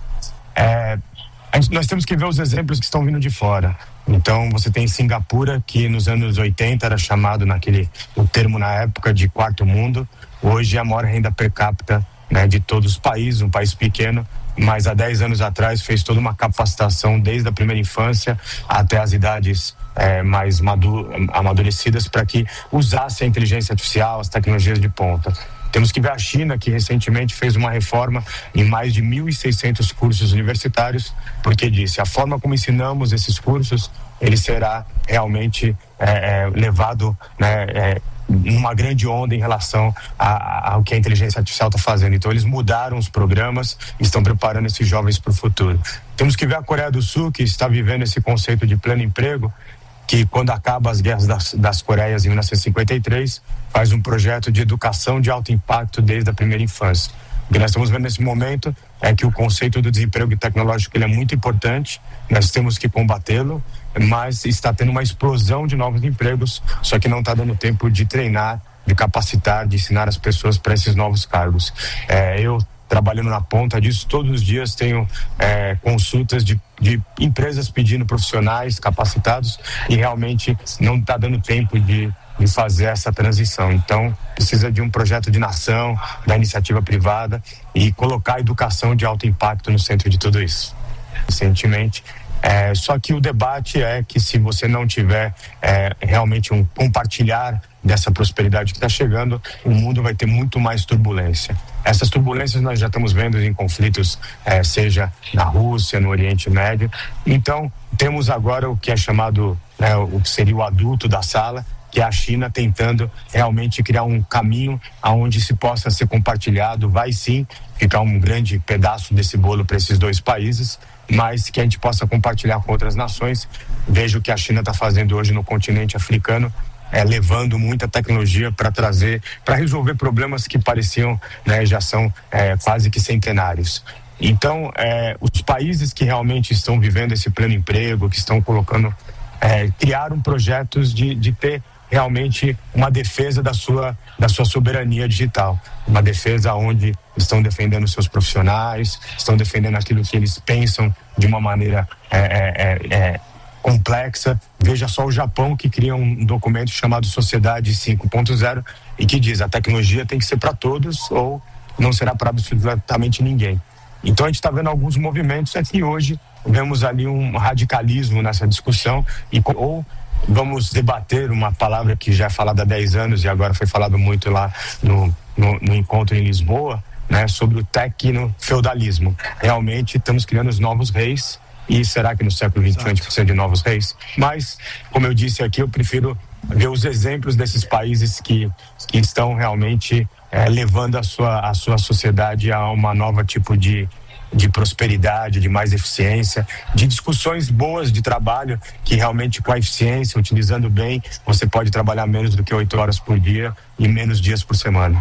É, a gente, nós temos que ver os exemplos que estão vindo de fora. Então você tem Singapura, que nos anos oitenta era chamado naquele, o termo na época de quarto mundo. Hoje é a maior renda per capita, né, de todos os países, um país pequeno, mas há dez anos atrás fez toda uma capacitação desde a primeira infância até as idades é, mais madu- amadurecidas para que usasse a inteligência artificial, as tecnologias de ponta. Temos que ver a China, que recentemente fez uma reforma em mais de mil e seiscentos cursos universitários, porque disse, a forma como ensinamos esses cursos, ele será realmente é, é, levado, né, é, numa grande onda em relação a, a, ao que a inteligência artificial está fazendo. Então eles mudaram os programas e estão preparando esses jovens para o futuro. Temos que ver a Coreia do Sul, que está vivendo esse conceito de pleno emprego, que quando acaba as guerras das, das Coreias em mil novecentos e cinquenta e três, faz um projeto de educação de alto impacto desde a primeira infância. O que nós estamos vendo nesse momento é que o conceito do desemprego tecnológico ele é muito importante, nós temos que combatê-lo, mas está tendo uma explosão de novos empregos, só que não está dando tempo de treinar, de capacitar, de ensinar as pessoas para esses novos cargos. É, eu trabalhando na ponta disso, todos os dias tenho é, consultas de, de empresas pedindo profissionais capacitados e realmente não está dando tempo de, de fazer essa transição. Então, precisa de um projeto de nação, da iniciativa privada e colocar a educação de alto impacto no centro de tudo isso. Recentemente, é, só que o debate é que se você não tiver é, realmente um compartilhar dessa prosperidade que está chegando, o mundo vai ter muito mais turbulência. Essas turbulências nós já estamos vendo em conflitos, eh, seja na Rússia, no Oriente Médio. Então, temos agora o que é chamado, né, o que seria o adulto da sala, que é a China tentando realmente criar um caminho aonde se possa ser compartilhado. Vai sim ficar um grande pedaço desse bolo para esses dois países, mas que a gente possa compartilhar com outras nações. Veja o que a China está fazendo hoje no continente africano, É, levando muita tecnologia para trazer, para resolver problemas que pareciam, né, já são é, quase que centenários. Então, é, os países que realmente estão vivendo esse pleno emprego, que estão colocando, é, criaram projetos de, de ter realmente uma defesa da sua, da sua soberania digital, uma defesa onde estão defendendo seus profissionais, estão defendendo aquilo que eles pensam de uma maneira é, é, é, complexa. Veja só o Japão, que cria um documento chamado Sociedade cinco ponto zero e que diz a tecnologia tem que ser para todos ou não será para absolutamente ninguém. Então a gente está vendo alguns movimentos aqui hoje, vemos ali um radicalismo nessa discussão e ou vamos debater uma palavra que já é falada há dez anos e agora foi falado muito lá no, no, no encontro em Lisboa, né, sobre o tecno-feudalismo. Realmente estamos criando os novos reis. E será que no século vinte e um a gente precisa de novos reis? Mas, como eu disse aqui, eu prefiro ver os exemplos desses países que, que estão realmente é, levando a sua, a sua sociedade a uma nova tipo de, de prosperidade, de mais eficiência, de discussões boas de trabalho, que realmente com a eficiência, utilizando bem, você pode trabalhar menos do que oito horas por dia e menos dias por semana.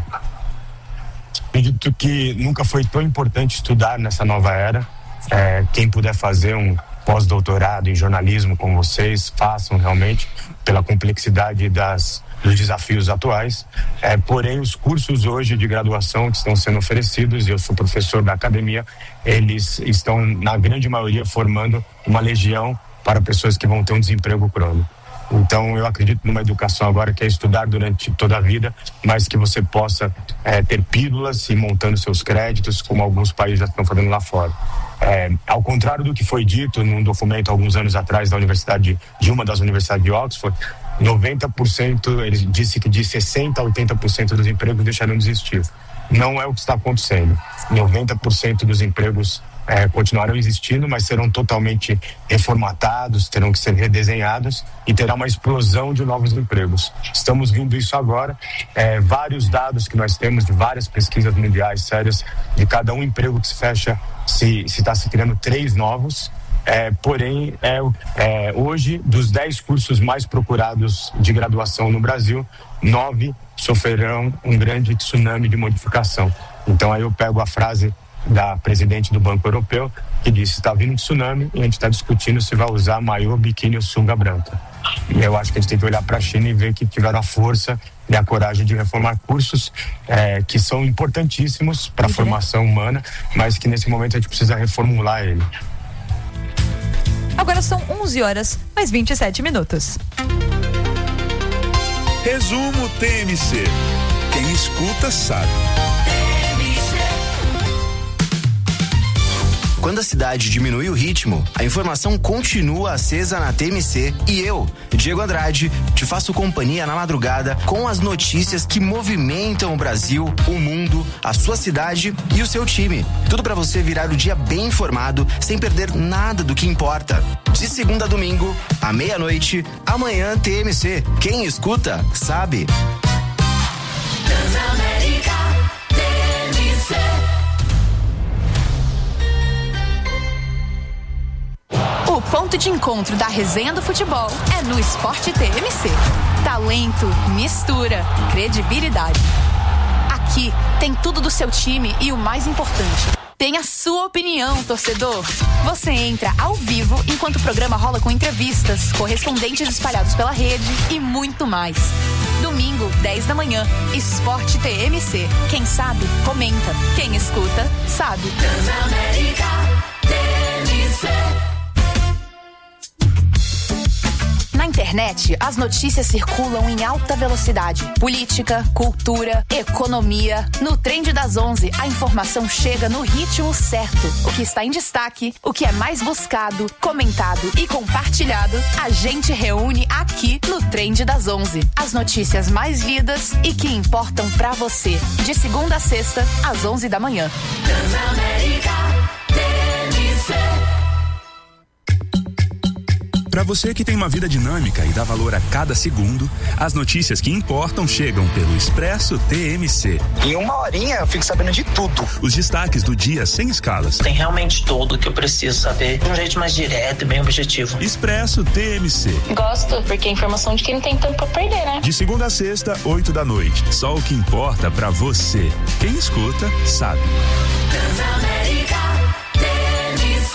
Acredito que nunca foi tão importante estudar nessa nova era. É, quem puder fazer um pós-doutorado em jornalismo como vocês, façam realmente, pela complexidade das, dos desafios atuais. É, porém, os cursos hoje de graduação que estão sendo oferecidos, e eu sou professor da academia, eles estão, na grande maioria, formando uma legião para pessoas que vão ter um desemprego crônico. Então, eu acredito numa educação agora que é estudar durante toda a vida, mas que você possa é, ter pílulas e montando seus créditos, como alguns países já estão fazendo lá fora. É, ao contrário do que foi dito num documento alguns anos atrás da universidade, de uma das universidades de Oxford, noventa por cento, ele disse que de sessenta a oitenta por cento dos empregos deixarão de existir. Não é o que está acontecendo. noventa por cento dos empregos é, continuarão existindo, mas serão totalmente reformatados, terão que ser redesenhados e terá uma explosão de novos empregos. Estamos vendo isso agora, é, vários dados que nós temos de várias pesquisas mundiais sérias, de cada um emprego que se fecha, se está se, se criando três novos. É, porém, é, é, hoje, dos dez cursos mais procurados de graduação no Brasil, nove sofrerão um grande tsunami de modificação. Então, aí eu pego a frase da presidente do Banco Europeu, que disse: está vindo um tsunami e a gente está discutindo se vai usar maiô, biquíni ou sunga branca. E eu acho que a gente tem que olhar para a China e ver que tiveram a força e a coragem de reformar cursos é, que são importantíssimos para a uhum. formação humana, mas que nesse momento a gente precisa reformular ele. Agora são onze horas, mais vinte e sete minutos. Resumo T M C. Quem escuta sabe. Quando a cidade diminui o ritmo, a informação continua acesa na T M C e eu, Diego Andrade, te faço companhia na madrugada com as notícias que movimentam o Brasil, o mundo, a sua cidade e o seu time. Tudo para você virar o dia bem informado, sem perder nada do que importa. De segunda a domingo, à meia-noite, amanhã T M C. Quem escuta, sabe. Transamérica, T M C. O ponto de encontro da resenha do futebol é no Esporte T M C. Talento, mistura, credibilidade. Aqui tem tudo do seu time e o mais importante, tem a sua opinião, torcedor. Você entra ao vivo enquanto o programa rola com entrevistas, correspondentes espalhados pela rede e muito mais. Domingo, dez da manhã, Esporte T M C. Quem sabe, comenta. Quem escuta, sabe. Transamérica, T M C. Na internet, as notícias circulam em alta velocidade. Política, cultura, economia. No Trend das onze, a informação chega no ritmo certo. O que está em destaque, o que é mais buscado, comentado e compartilhado, a gente reúne aqui no Trend das onze. As notícias mais lidas e que importam pra você. De segunda a sexta, às onze da manhã. Transamérica, T M C. Para você que tem uma vida dinâmica e dá valor a cada segundo, as notícias que importam chegam pelo Expresso T M C. Em uma horinha eu fico sabendo de tudo. Os destaques do dia sem escalas. Tem realmente tudo que eu preciso saber de um jeito mais direto e bem objetivo. Expresso T M C. Gosto, porque é informação de quem não tem tempo pra perder, né? De segunda a sexta, oito da noite. Só o que importa pra você. Quem escuta, sabe. Transamérica, T M C.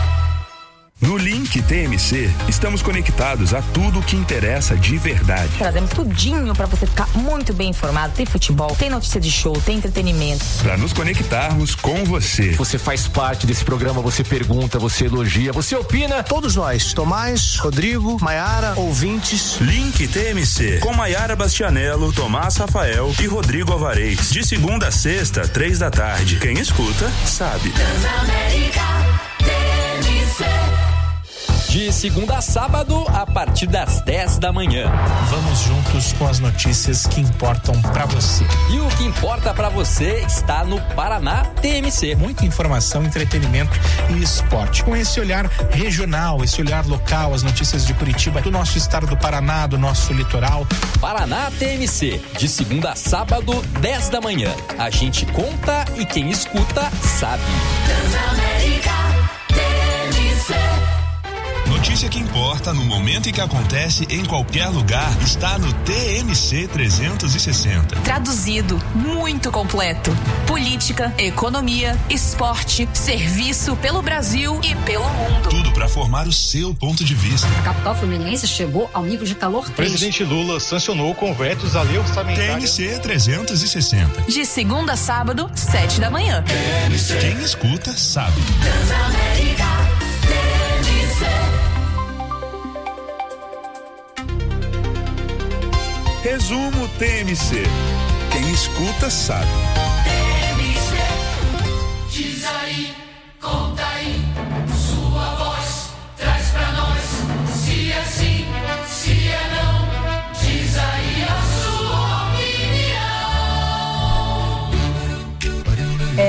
No Link T M C, estamos conectados a tudo o que interessa de verdade. Trazemos tudinho para você ficar muito bem informado. Tem futebol, tem notícia de show, tem entretenimento. Para nos conectarmos com você. Você faz parte desse programa, você pergunta, você elogia, você opina. Todos nós, Tomás, Rodrigo, Maiara, ouvintes. Link T M C, com Maiara Bastianello, Tomás Rafael e Rodrigo Alvarez. De segunda a sexta, três da tarde. Quem escuta, sabe. Transamérica, T M C. De segunda a sábado, a partir das dez da manhã. Vamos juntos com as notícias que importam pra você. E o que importa pra você está no Paraná T M C. Muita informação, entretenimento e esporte. Com esse olhar regional, esse olhar local, as notícias de Curitiba, do nosso estado do Paraná, do nosso litoral. Paraná T M C, de segunda a sábado, dez da manhã. A gente conta e quem escuta sabe. Transamérica, T M C. Notícia que importa no momento em que acontece em qualquer lugar está no T M C trezentos e sessenta. Traduzido, muito completo. Política, economia, esporte, serviço pelo Brasil e pelo mundo. Tudo para formar o seu ponto de vista. A capital fluminense chegou ao nível de calor três. O presidente Lula sancionou com vetos a lei orçamentária. T M C trezentos e sessenta. De segunda a sábado, sete da manhã. Quem escuta, sabe. Transamérica, T M C. Resumo T M C. Quem escuta sabe. T M C. Diz aí, conta aí, sua voz traz pra nós. Se é sim, se é não, diz aí a sua opinião. É, agora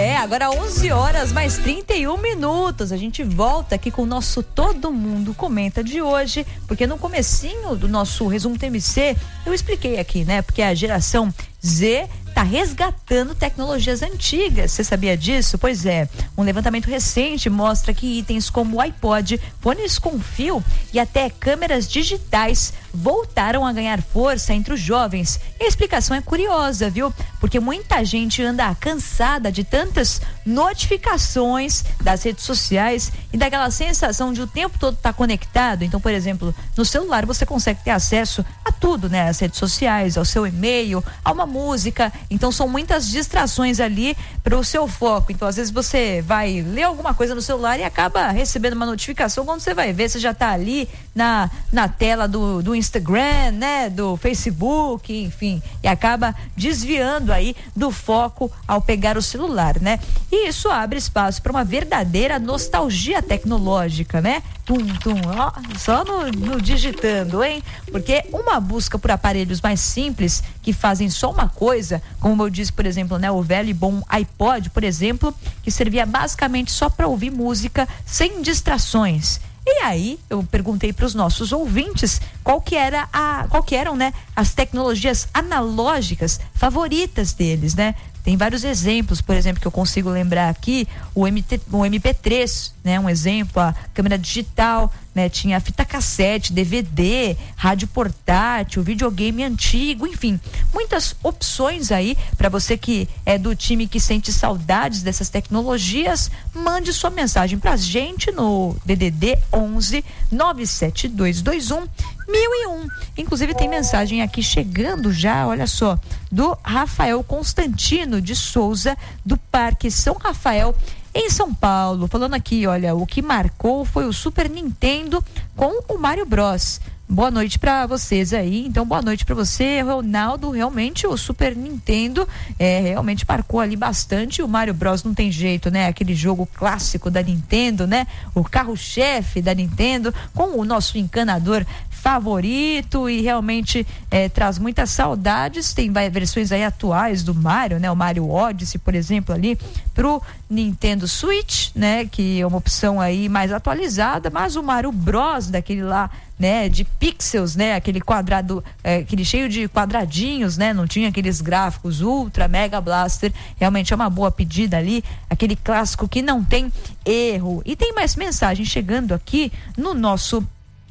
Agora onze horas mais trinta e um minutos. A gente volta aqui com o nosso Todo Mundo Comenta de hoje, porque no comecinho do nosso resumo T M C eu expliquei aqui, né? Porque a geração Z está resgatando tecnologias antigas. Você sabia disso? Pois é. Um levantamento recente mostra que itens como o iPod, fones com fio e até câmeras digitais voltaram a ganhar força entre os jovens. E a explicação é curiosa, viu? Porque muita gente anda cansada de tantas notificações das redes sociais e daquela sensação de o tempo todo estar conectado. Então, por exemplo, no celular você consegue ter acesso a tudo, né? As redes sociais, ao seu e-mail, a uma música. Então são muitas distrações ali para o seu foco. Então às vezes você vai ler alguma coisa no celular e acaba recebendo uma notificação. Quando você vai ver, você já está ali na, na tela do, do Instagram, né? Do Facebook, enfim, e acaba desviando aí do foco ao pegar o celular, né? E isso abre espaço para uma verdadeira nostalgia tecnológica, né? Tum, tum, ó, só no, no digitando, hein? Porque uma busca por aparelhos mais simples que fazem só uma coisa, como eu disse, por exemplo, né, o velho e bom iPod, por exemplo, que servia basicamente só para ouvir música sem distrações. E aí eu perguntei para os nossos ouvintes qual que era a, qual que eram, né, as tecnologias analógicas favoritas deles, né? Tem vários exemplos, por exemplo, que eu consigo lembrar aqui, o, M T, o M P três, né? Um exemplo, a câmera digital, né? Tinha fita cassete, D V D, rádio portátil, videogame antigo, enfim, muitas opções aí para você que é do time que sente saudades dessas tecnologias. Mande sua mensagem pra gente no D D D onze nove sete dois dois um mil e um. Inclusive tem mensagem aqui chegando já, olha só, do Rafael Constantino de Souza, do Parque São Rafael, em São Paulo, falando aqui, olha, o que marcou foi o Super Nintendo com o Mario Bros. Boa noite para vocês aí. Então, boa noite para você, Ronaldo. Realmente o Super Nintendo é, realmente marcou ali bastante. O Mario Bros não tem jeito, né? Aquele jogo clássico da Nintendo, né? O carro-chefe da Nintendo, com o nosso encanador favorito, e realmente é, traz muitas saudades. Tem vai, versões aí atuais do Mario, né? O Mario Odyssey, por exemplo, ali pro Nintendo Switch, né? Que é uma opção aí mais atualizada, mas o Mario Bros daquele lá, né, de pixels, né, aquele quadrado, é, aquele cheio de quadradinhos, né, não tinha aqueles gráficos ultra mega blaster. Realmente é uma boa pedida ali, aquele clássico que não tem erro. E tem mais mensagem chegando aqui no nosso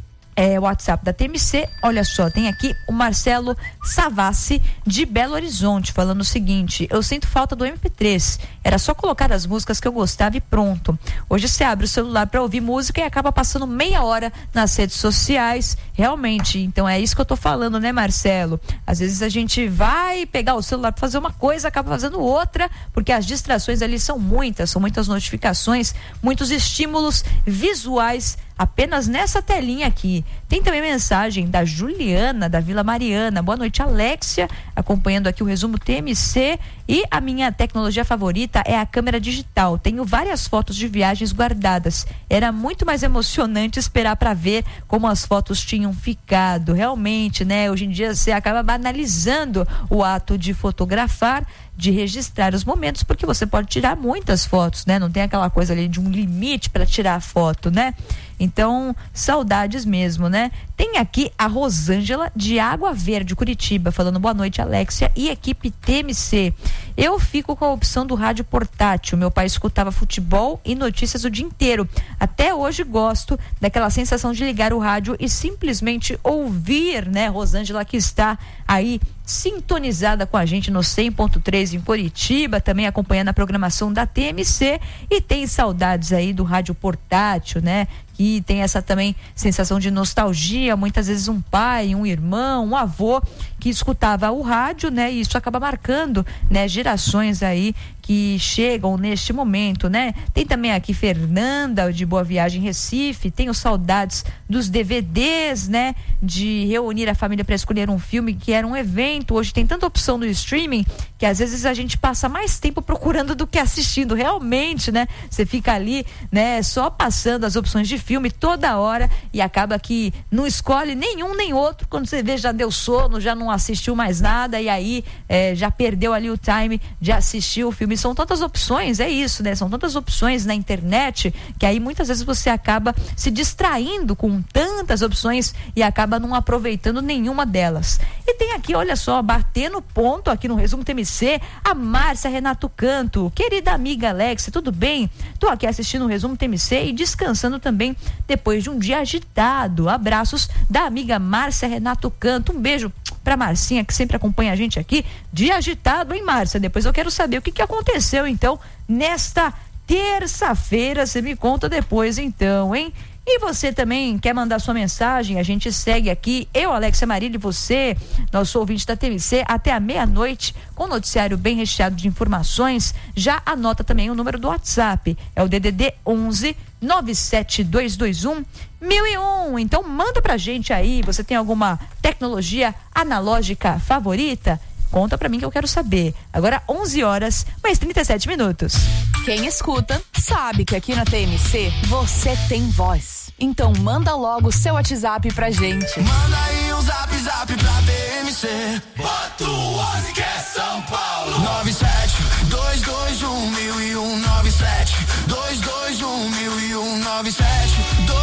É, WhatsApp da T M C. Olha só, tem aqui o Marcelo Savassi de Belo Horizonte falando o seguinte: eu sinto falta do M P três, era só colocar as músicas que eu gostava e pronto. Hoje você abre o celular para ouvir música e acaba passando meia hora nas redes sociais. Realmente, então é isso que eu tô falando, né, Marcelo? Às vezes a gente vai pegar o celular para fazer uma coisa, acaba fazendo outra, porque as distrações ali são muitas, são muitas notificações, muitos estímulos visuais apenas nessa telinha aqui. Tem também mensagem da Juliana, da Vila Mariana. Boa noite, Alexia, acompanhando aqui o resumo T M C. E a minha tecnologia favorita é a câmera digital. Tenho várias fotos de viagens guardadas. Era muito mais emocionante esperar para ver como as fotos tinham ficado. Realmente, né? Hoje em dia você acaba banalizando o ato de fotografar, de registrar os momentos, porque você pode tirar muitas fotos, né? Não tem aquela coisa ali de um limite para tirar a foto, né? Então, saudades mesmo, né? Tem aqui a Rosângela de Água Verde, Curitiba, falando boa noite, Alexia e equipe T M C. Eu fico com a opção do rádio portátil. Meu pai escutava futebol e notícias o dia inteiro. Até hoje gosto daquela sensação de ligar o rádio e simplesmente ouvir, né? Rosângela, que está aí sintonizada com a gente no cem ponto três em Curitiba, também acompanhando a programação da T M C, e tem saudades aí do rádio portátil, né? Que tem essa também sensação de nostalgia, muitas vezes um pai, um irmão, um avô que escutava o rádio, né? E isso acaba marcando, né, gerações aí que chegam neste momento, né? Tem também aqui Fernanda de Boa Viagem, Recife. Tenho saudades dos D V Ds, né? De reunir a família para escolher um filme, que era um evento. Hoje tem tanta opção no streaming que às vezes a gente passa mais tempo procurando do que assistindo. Realmente, né? Você fica ali, né? Só passando as opções de filme toda hora e acaba que não escolhe nenhum nem outro. Quando você vê, já deu sono, já não assistiu mais nada, e aí é, já perdeu ali o time de assistir o filme YouTube, são tantas opções, é isso, né? São tantas opções na internet que aí muitas vezes você acaba se distraindo com tantas opções e acaba não aproveitando nenhuma delas. E tem aqui, olha só, batendo ponto aqui no Resumo T M C, a Márcia Renato Canto. Querida amiga Alex, tudo bem? Tô aqui assistindo o Resumo T M C e descansando também depois de um dia agitado. Abraços da amiga Márcia Renato Canto. Um beijo pra Marcinha, que sempre acompanha a gente aqui. Dia agitado, hein, Márcia? Depois eu quero saber o que que aconteceu, então, nesta terça-feira. Você me conta depois, então, hein? E você também quer mandar sua mensagem? A gente segue aqui, eu, Alexia Marília, e você, nosso ouvinte da T M C, até a meia-noite, com um noticiário bem recheado de informações. Já anota também o número do WhatsApp, é o D D D onze nove sete dois dois um mil e um. Então manda pra gente aí, você tem alguma tecnologia analógica favorita? Conta pra mim que eu quero saber. Agora onze horas, mais trinta e sete minutos. Quem escuta, sabe que aqui na T M C você tem voz. Então manda logo o seu WhatsApp pra gente. Manda aí um zap zap pra T M C. Bota o onze que é São Paulo. nove sete dois dois um mil e um, nove sete dois dois um mil e um, nove sete